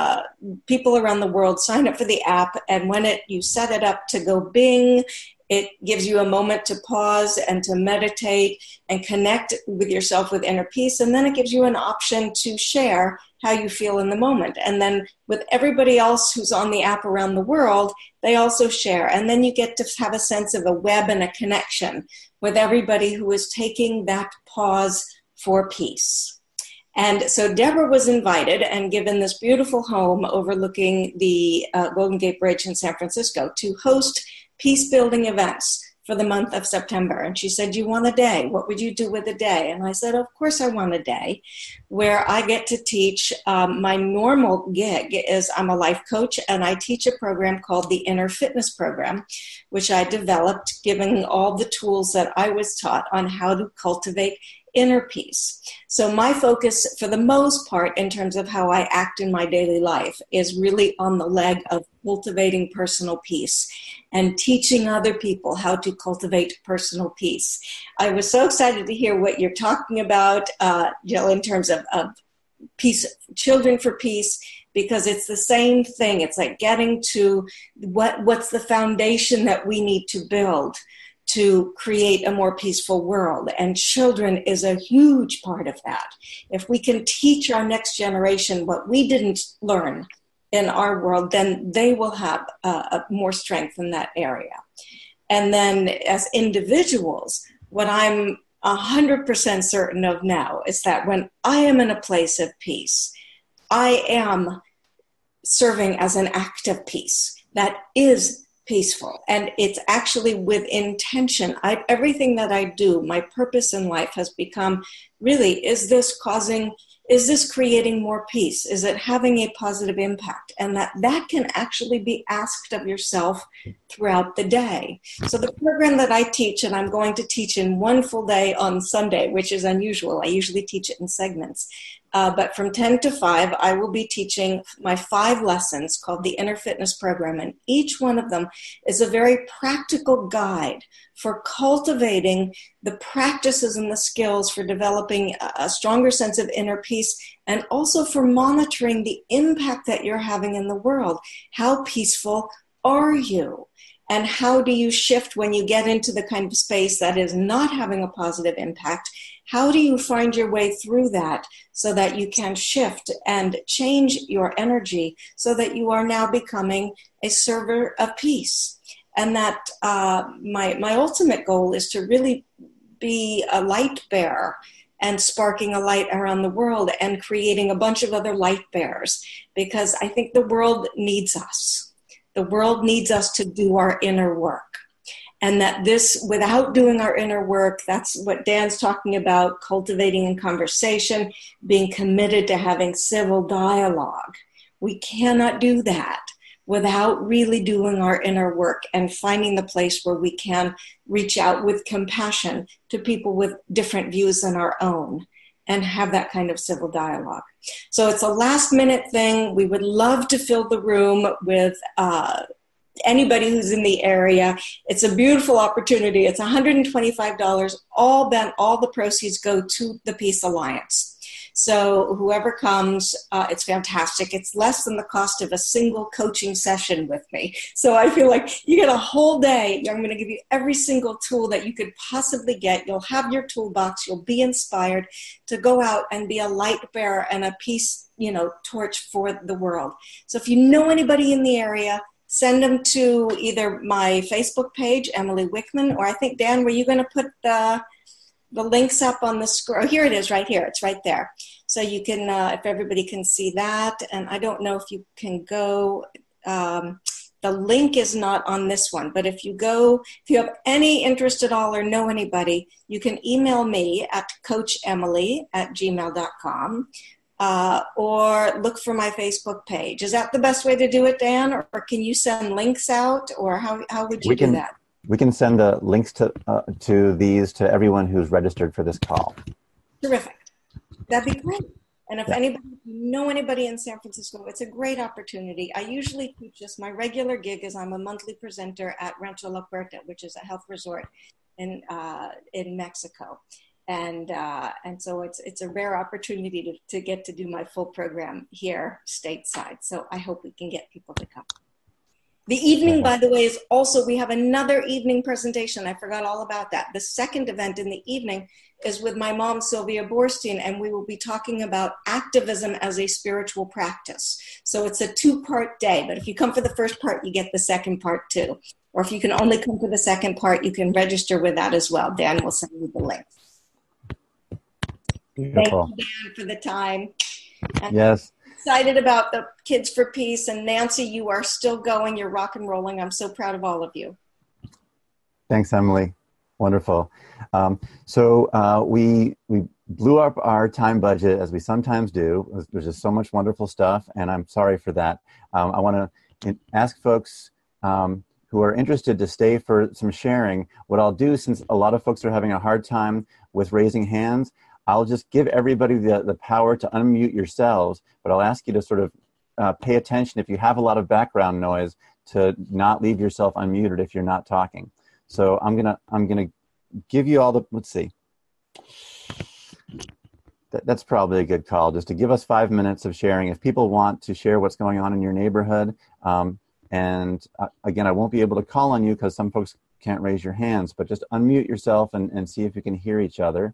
people around the world sign up for the app, and when you set it up to go bing, it gives you a moment to pause and to meditate and connect with yourself with inner peace, and then it gives you an option to share how you feel in the moment. And then with everybody else who's on the app around the world, they also share. And then you get to have a sense of a web and a connection with everybody who is taking that pause for peace. And so Deborah was invited and given this beautiful home overlooking the Golden Gate Bridge in San Francisco to host peace building events for the month of September. And she said, you want a day? What would you do with a day? And I said, of course I want a day where I get to teach. My normal gig is I'm a life coach, and I teach a program called the Inner Fitness Program, which I developed giving all the tools that I was taught on how to cultivate inner peace. So my focus, for the most part, in terms of how I act in my daily life, is really on the leg of cultivating personal peace and teaching other people how to cultivate personal peace. I was so excited to hear what you're talking about, Jill, in terms of peace, Children for Peace, because it's the same thing. It's like getting to what's the foundation that we need to build to create a more peaceful world. And children is a huge part of that. If we can teach our next generation what we didn't learn in our world, then they will have more strength in that area. And then as individuals, what I'm 100% certain of now is that when I am in a place of peace, I am serving as an act of peace that is peaceful. And it's actually with intention. Everything that I do, my purpose in life has become really, is this creating more peace? Is it having a positive impact? And that can actually be asked of yourself throughout the day. So the program that I teach, and I'm going to teach in one full day on Sunday, which is unusual. I usually teach it in segments. But from 10 to 5, I will be teaching my 5 lessons called the Inner Fitness Program. And each one of them is a very practical guide for cultivating the practices and the skills for developing a stronger sense of inner peace, and also for monitoring the impact that you're having in the world. How peaceful are you? And how do you shift when you get into the kind of space that is not having a positive impact? How do you find your way through that so that you can shift and change your energy so that you are now becoming a server of peace? And that my ultimate goal is to really be a light bearer and sparking a light around the world and creating a bunch of other light bearers, because I think the world needs us. The world needs us to do our inner work. And that this, without doing our inner work, that's what Dan's talking about, cultivating in conversation, being committed to having civil dialogue. We cannot do that without really doing our inner work and finding the place where we can reach out with compassion to people with different views than our own and have that kind of civil dialogue. So it's a last minute thing. We would love to fill the room with anybody who's in the area. It's a beautiful opportunity. It's $125. All the proceeds go to the Peace Alliance. So whoever comes, it's fantastic. It's less than the cost of a single coaching session with me. So I feel like you get a whole day. I'm going to give you every single tool that you could possibly get. You'll have your toolbox. You'll be inspired to go out and be a light bearer and a peace, torch for the world. So if you know anybody in the area, send them to either my Facebook page, Emily Wickman, or I think, Dan, were you going to put the links up on the screen? Oh, here it is right here. It's right there. So you can, if everybody can see that, and I don't know if you can go, the The link is not on this one, but if you have any interest at all or know anybody, you can email me at coachemily@gmail.com or look for my Facebook page. Is that the best way to do it, Dan? Or can you send links out, or how would you do that? We can send the links to these to everyone who's registered for this call. Terrific. That'd be great. And if you know anybody in San Francisco, it's a great opportunity. I usually teach this. My regular gig is I'm a monthly presenter at Rancho La Puerta, which is a health resort in Mexico. And so it's a rare opportunity to get to do my full program here stateside. So I hope we can get people to come. The evening, by the way, is also, we have another evening presentation. I forgot all about that. The second event in the evening is with my mom, Sylvia Borstein, and we will be talking about activism as a spiritual practice. So it's a 2-part day, but if you come for the first part, you get the second part too. Or if you can only come for the second part, you can register with that as well. Dan will send you the link. Beautiful. Thank you, Dan, for the time. And yes. Excited about the Kids for Peace. And Nancy, you are still going. You're rock and rolling. I'm so proud of all of you. Thanks, Emily. Wonderful. So we blew up our time budget, as we sometimes do. There's just so much wonderful stuff, and I'm sorry for that. I want to ask folks who are interested to stay for some sharing. What I'll do, since a lot of folks are having a hard time with raising hands, I'll just give everybody the power to unmute yourselves, but I'll ask you to sort of pay attention if you have a lot of background noise to not leave yourself unmuted if you're not talking. So I'm gonna give you all the, let's see. That's probably a good call, just to give us 5 minutes of sharing. If people want to share what's going on in your neighborhood, and again, I won't be able to call on you because some folks can't raise your hands, but just unmute yourself and see if you can hear each other.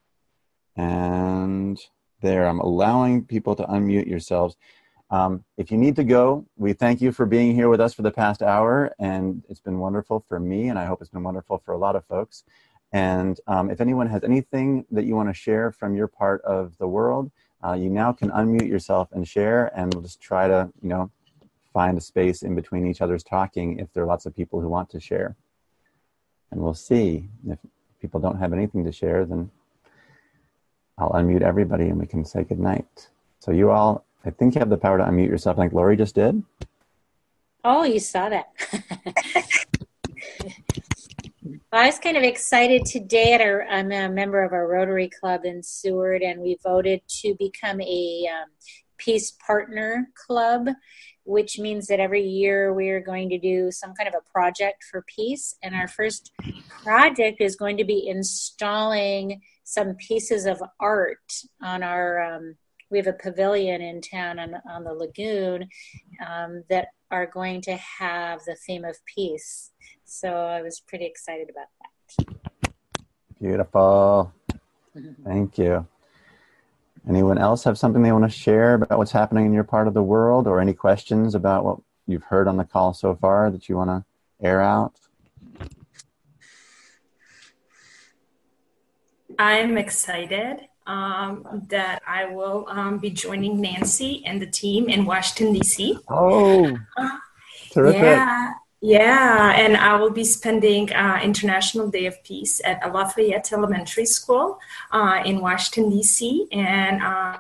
And there, I'm allowing people to unmute yourselves. If you need to go, we thank you for being here with us for the past hour, and it's been wonderful for me, and I hope it's been wonderful for a lot of folks. And if anyone has anything that you want to share from your part of the world, you now can unmute yourself and share, and we'll just try to, find a space in between each other's talking if there are lots of people who want to share. And we'll see. If people don't have anything to share, then I'll unmute everybody and we can say goodnight. So you all, I think you have the power to unmute yourself, like Lori just did. Oh, you saw that. I was kind of excited today. I'm a member of our Rotary Club in Seward, and we voted to become a Peace Partner Club, which means that every year we are going to do some kind of a project for peace. And our first project is going to be installing some pieces of art on our, we have a pavilion in town on the lagoon that are going to have the theme of peace. So I was pretty excited about that. Beautiful. Thank you. Anyone else have something they want to share about what's happening in your part of the world, or any questions about what you've heard on the call so far that you want to air out? I'm excited that I will be joining Nancy and the team in Washington, D.C. Oh, terrific. Yeah, and I will be spending International Day of Peace at Lafayette Elementary School in Washington, D.C. and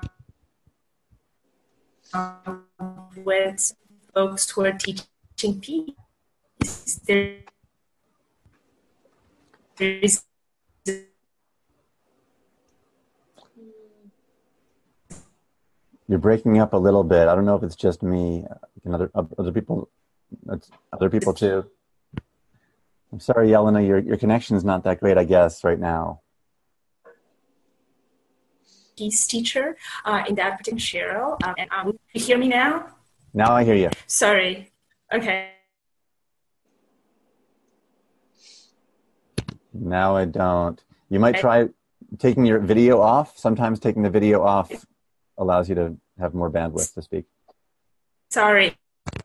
with folks who are teaching peace. You're breaking up a little bit. I don't know if it's just me. Other people too. I'm sorry, Yelena, your connection is not that great, I guess, right now. Peace teacher in that particular Cheryl. And you hear me now? Now I hear you. Sorry. Okay. Now I don't. You might try taking your video off. Sometimes taking the video off allows you to have more bandwidth to speak. Sorry.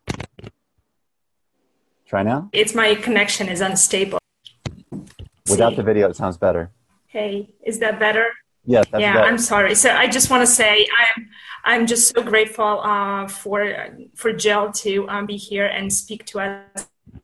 Try now? It's my connection is unstable. Without the video, it sounds better. Hey, is that better? Yes, that's Yeah, better. I'm sorry. So I just want to say I'm just so grateful for Jill to be here and speak to us.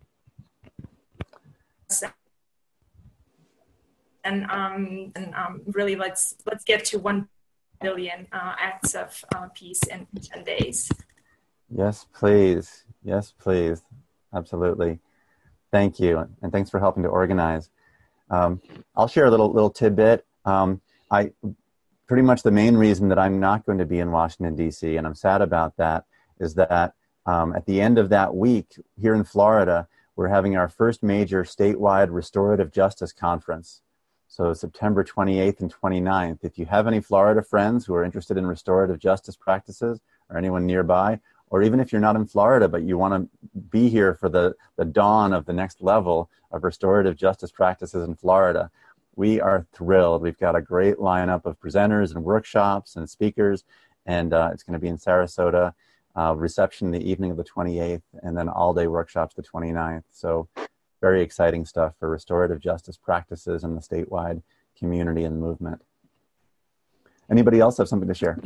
And really, let's get to 1 billion acts of peace in 10 days. Yes, please. Yes, please. Absolutely. Thank you, and thanks for helping to organize. I'll share a little tidbit. I pretty much the main reason that I'm not going to be in Washington, D.C., and I'm sad about that, is that at the end of that week here in Florida, we're having our first major statewide restorative justice conference. So September 28th and 29th. If you have any Florida friends who are interested in restorative justice practices or anyone nearby, or even if you're not in Florida, but you want to be here for the dawn of the next level of restorative justice practices in Florida, we are thrilled. We've got a great lineup of presenters and workshops and speakers, and it's going to be in Sarasota, reception the evening of the 28th, and then all-day workshops the 29th. So very exciting stuff for restorative justice practices in the statewide community and movement. Anybody else have something to share?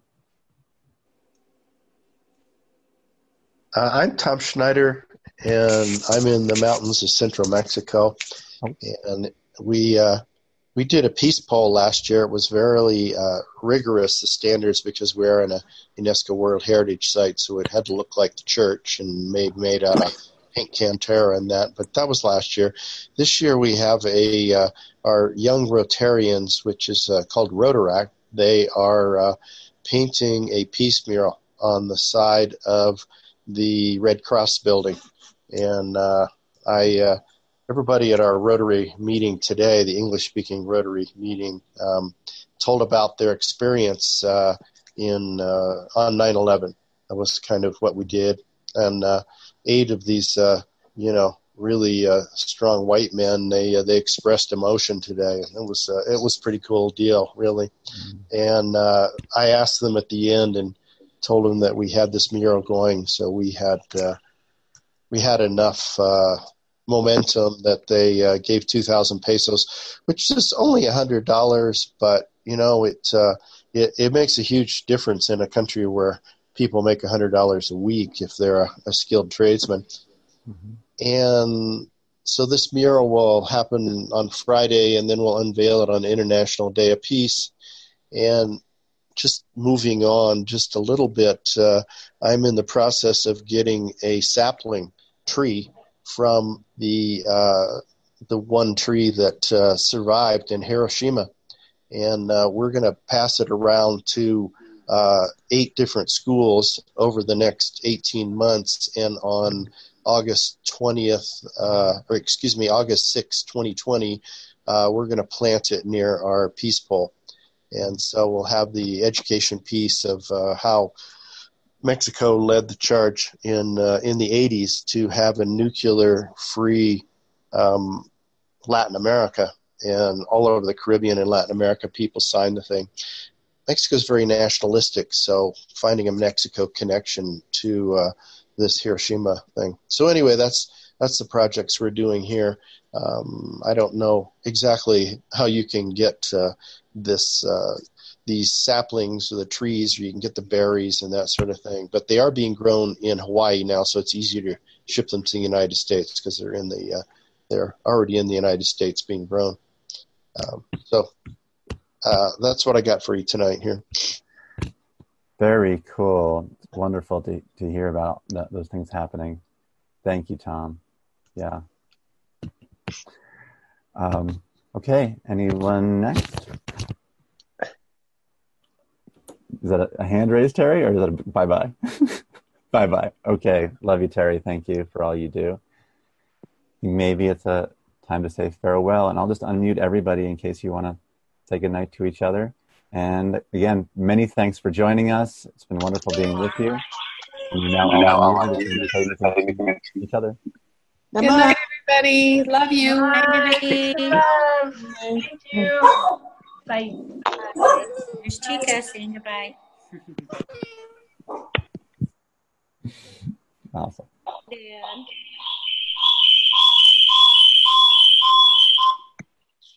I'm Tom Schneider, and I'm in the mountains of central Mexico. And we did a peace poll last year. It was very rigorous, the standards, because we're in a UNESCO World Heritage Site, so it had to look like the church and made out of pink Cantera and that. But that was last year. This year we have our young Rotarians, which is called Rotaract. They are painting a peace mural on the side of the Red Cross building. And everybody at our Rotary meeting today, the English-speaking Rotary meeting, told about their experience on 9/11. That was kind of what we did. And 8 of these, really strong white men, they expressed emotion today. It was a pretty cool deal, really. And I asked them at the end and told them that we had this mural going, so we had enough momentum that they gave 2,000 pesos, which is only $100, but it makes a huge difference in a country where people make $100 a week if they're a skilled tradesman. Mm-hmm. And so this mural will happen on Friday, and then we'll unveil it on International Day of Peace. And just moving on just a little bit, I'm in the process of getting a sapling tree from the one tree that survived in Hiroshima, and we're going to pass it around to 8 different schools over the next 18 months, and on August 6, 2020, we're going to plant it near our peace pole. And so we'll have the education piece of how Mexico led the charge in the 80s to have a nuclear-free Latin America, and all over the Caribbean and Latin America, people signed the thing. Mexico's very nationalistic, so finding a Mexico connection to this Hiroshima thing. So anyway, that's the projects we're doing here. I don't know exactly how you can get these saplings or the trees, or you can get the berries and that sort of thing. But they are being grown in Hawaii now, so it's easier to ship them to the United States because they're already in the United States being grown. So that's what I got for you tonight here. Very cool. It's wonderful to hear about those things happening. Thank you, Tom. Yeah. Okay, anyone next? Is that a hand raised, Terry, or is that a bye-bye? Bye-bye. Okay, love you, Terry. Thank you for all you do. Maybe it's a time to say farewell, and I'll just unmute everybody in case you want to say goodnight to each other. And again, many thanks for joining us. It's been wonderful being with you. And now I'll unmute each other. Good night, everybody. Love you. Bye, everybody. Love. Thank you. Bye. There's Chica saying goodbye. Awesome. Dan.